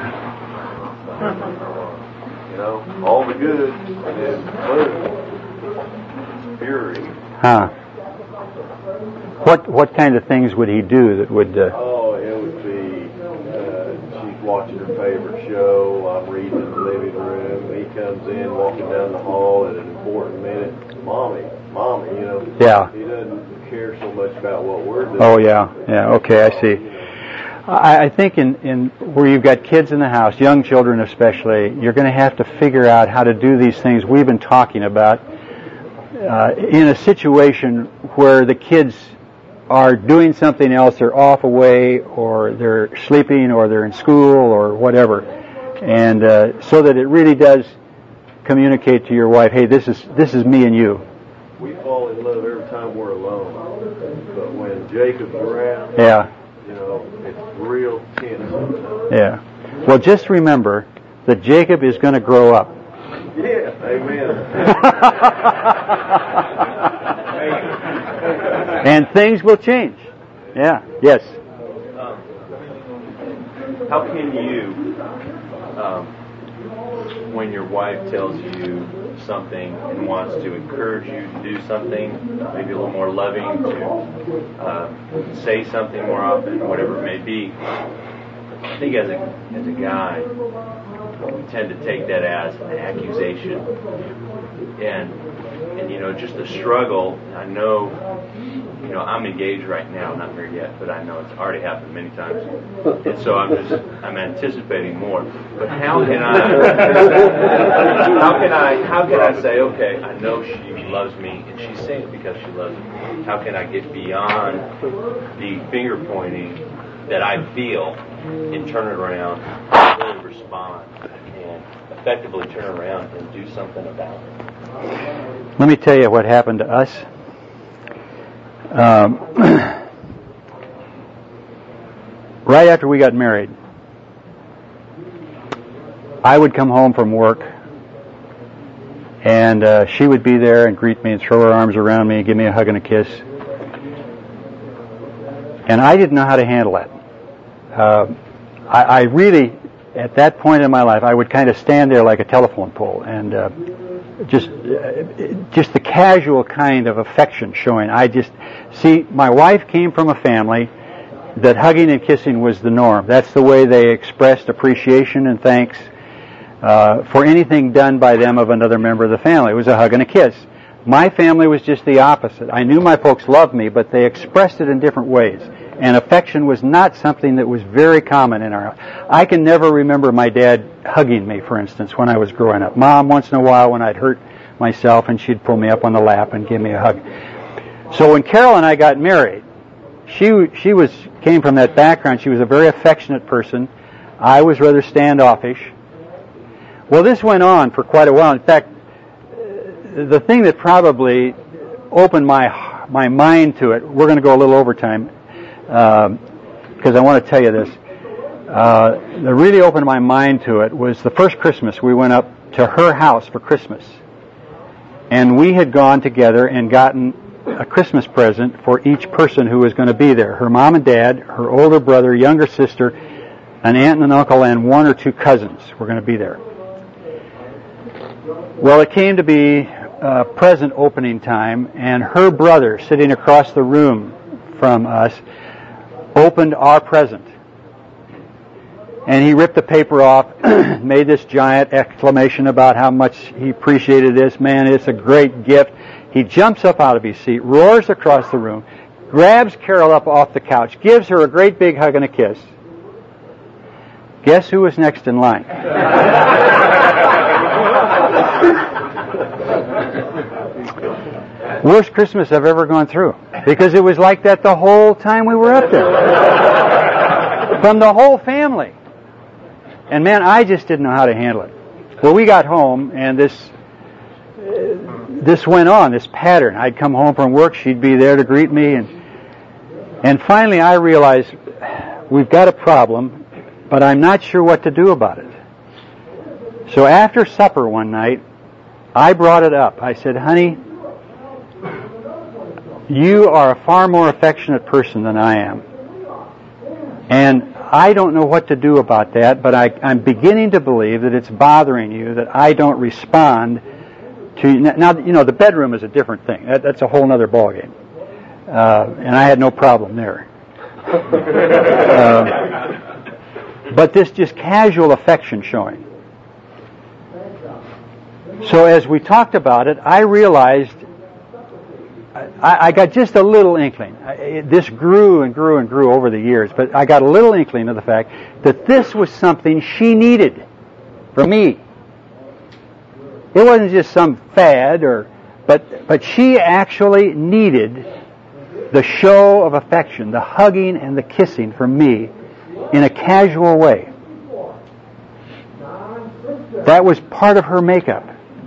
You know, all the good, and then boom, fury. Huh. What what kind of things would he do that would? Uh... Oh, it would be uh, she's watching her favorite show. I'm reading in the living room. He comes in, walking down the hall at an important minute. Mommy, mommy, you know. Yeah. He doesn't care so much about what we're doing. Oh yeah, yeah. Okay, I see. I, I think in, in where you've got kids in the house, young children especially, you're going to have to figure out how to do these things we've been talking about uh, in a situation where the kids are doing something else, they're off away, or they're sleeping, or they're in school, or whatever, and uh, so that it really does communicate to your wife, hey, this is this is me and you. We fall in love every time we're alone, but when Jacob's around, yeah, you know, it's real tense. Yeah. Well, just remember that Jacob is going to grow up. Yeah, amen. And things will change. Yeah. Yes. Um, how can you, um, when your wife tells you something and wants to encourage you to do something, maybe a little more loving, to uh, say something more often, whatever it may be, I think as a as a guy, we tend to take that as an accusation, and and you know, just the struggle. I know, you know, I'm engaged right now, not married yet, but I know it's already happened many times, and so I'm just I'm anticipating more. But how can I? How can I? How can I say, okay, I know she loves me, and she's saying it because she loves me. How can I get beyond the finger pointing that I feel and turn it around and really respond and effectively turn around and do something about it? Let me tell you what happened to us. Um, right after we got married, I would come home from work, and uh, she would be there and greet me and throw her arms around me and give me a hug and a kiss. And I didn't know how to handle that. Uh, I, I really, at that point in my life, I would kind of stand there like a telephone pole, and uh, just, uh, just the casual kind of affection showing. I just see my wife came from a family that hugging and kissing was the norm. That's the way they expressed appreciation and thanks uh, for anything done by them of another member of the family. It was a hug and a kiss. My family was just the opposite. I knew my folks loved me, but they expressed it in different ways. And affection was not something that was very common in our house. I can never remember my dad hugging me, for instance, when I was growing up. Mom, once in a while when I'd hurt myself, and she'd pull me up on the lap and give me a hug. So when Carol and I got married, she she was came from that background. She was a very affectionate person. I was rather standoffish. Well, this went on for quite a while. In fact, the thing that probably opened my my mind to it, we're going to go a little overtime, because um, I want to tell you this. Uh, that really opened my mind to it was the first Christmas we went up to her house for Christmas. And we had gone together and gotten a Christmas present for each person who was going to be there. Her mom and dad, her older brother, younger sister, an aunt and an uncle, and one or two cousins were going to be there. Well, it came to be uh, present opening time, and her brother, sitting across the room from us, opened our present. And he ripped the paper off, made this giant exclamation about how much he appreciated this. Man, it's a great gift. He jumps up out of his seat, roars across the room, grabs Carol up off the couch, gives her a great big hug and a kiss. Guess who was next in line? Worst Christmas I've ever gone through. Because it was like that the whole time we were up there. From the whole family. And man, I just didn't know how to handle it. Well, we got home, and this uh, this went on, this pattern. I'd come home from work, she'd be there to greet me, and and finally I realized we've got a problem, but I'm not sure what to do about it. So after supper one night, I brought it up. I said, honey, you are a far more affectionate person than I am. And I don't know what to do about that, but I, I'm beginning to believe that it's bothering you that I don't respond to... Now, you know, the bedroom is a different thing. That, that's a whole other ballgame. Uh, and I had no problem there. uh, but this just casual affection showing. So as we talked about it, I realized... I, I got just a little inkling. I, this grew and grew and grew over the years, but I got a little inkling of the fact that this was something she needed from me. It wasn't just some fad, or, but but she actually needed the show of affection, the hugging and the kissing from me in a casual way. That was part of her makeup.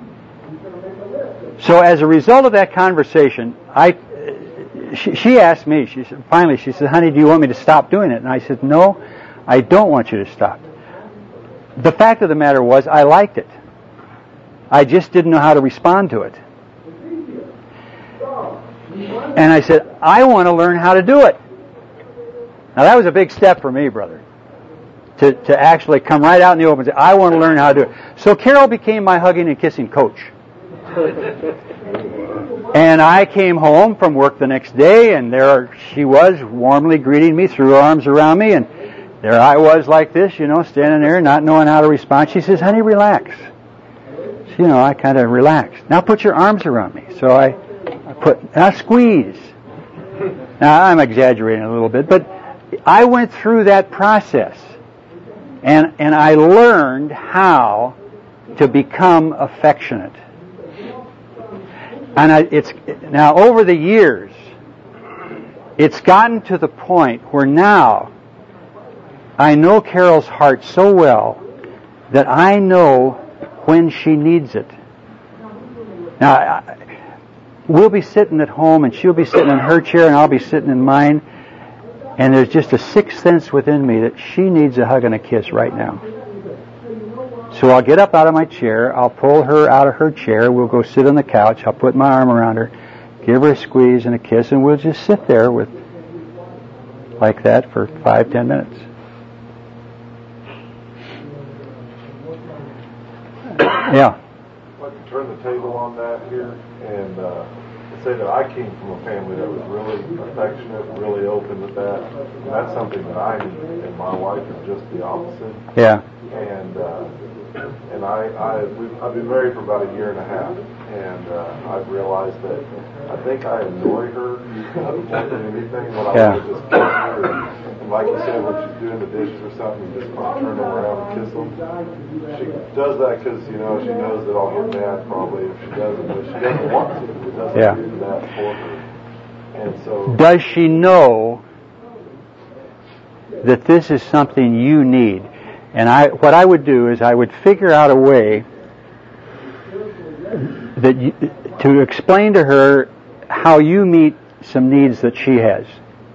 So as a result of that conversation, I, she, she asked me, she said, finally, she said, honey, do you want me to stop doing it? And I said, no, I don't want you to stop. The fact of the matter was, I liked it. I just didn't know how to respond to it. And I said, I want to learn how to do it. Now that was a big step for me, brother. To, to actually come right out in the open and say, I want to learn how to do it. So Carol became my hugging and kissing coach. And I came home from work the next day, and there she was, warmly greeting me, threw her arms around me, and there I was like this, you know, standing there, not knowing how to respond. She says, honey, relax. So, you know, I kind of relaxed. Now put your arms around me. So I, I put, now squeeze. Now I'm exaggerating a little bit, but I went through that process, and and I learned how to become affectionate. And I, it's now over the years, it's gotten to the point where now I know Carol's heart so well that I know when she needs it. Now, I, we'll be sitting at home, and she'll be sitting in her chair, and I'll be sitting in mine, and there's just a sixth sense within me that she needs a hug and a kiss right now. So I'll get up out of my chair, I'll pull her out of her chair, we'll go sit on the couch, I'll put my arm around her, give her a squeeze and a kiss, and we'll just sit there with like that for five, ten minutes. Yeah. I'd like to turn the table on that here and uh, say that I came from a family that was really affectionate, really open with that. And that's something that I need, and my wife is just the opposite. Yeah. And uh, and I, I we've, I've been married for about a year and a half, and uh, I've realized that I think I annoy her more than anything when I yeah. want to just kiss her. And, and like you said, when she's doing the dishes or something, you just want to turn them around and kiss them. She does that because, you know, she knows that I'll get mad probably if she doesn't, but she doesn't want to. It doesn't yeah. do that for her. And so, does she know that this is something you need? And I, what I would do is I would figure out a way that you, to explain to her how you meet some needs that she has.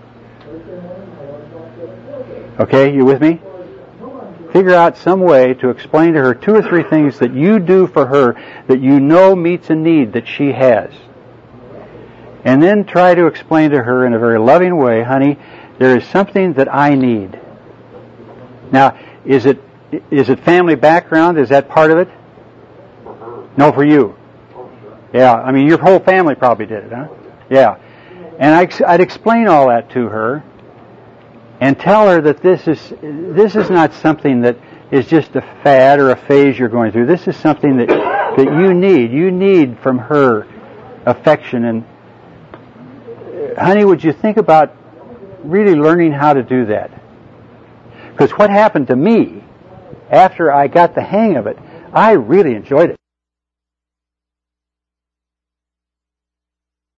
Okay, you with me? Figure out some way to explain to her two or three things that you do for her that you know meets a need that she has. And then try to explain to her in a very loving way, honey, there is something that I need. Now, is it is it family background? Is that part of it? for her, No, for you. oh, sure. Yeah, I mean, your whole family probably did it, huh? Yeah. And I, I'd explain all that to her, and tell her that this is this is not something that is just a fad or a phase you're going through. This is something that that you need. You need from her affection. And honey, would you think about really learning how to do that? Because what happened to me after I got the hang of it, I really enjoyed it.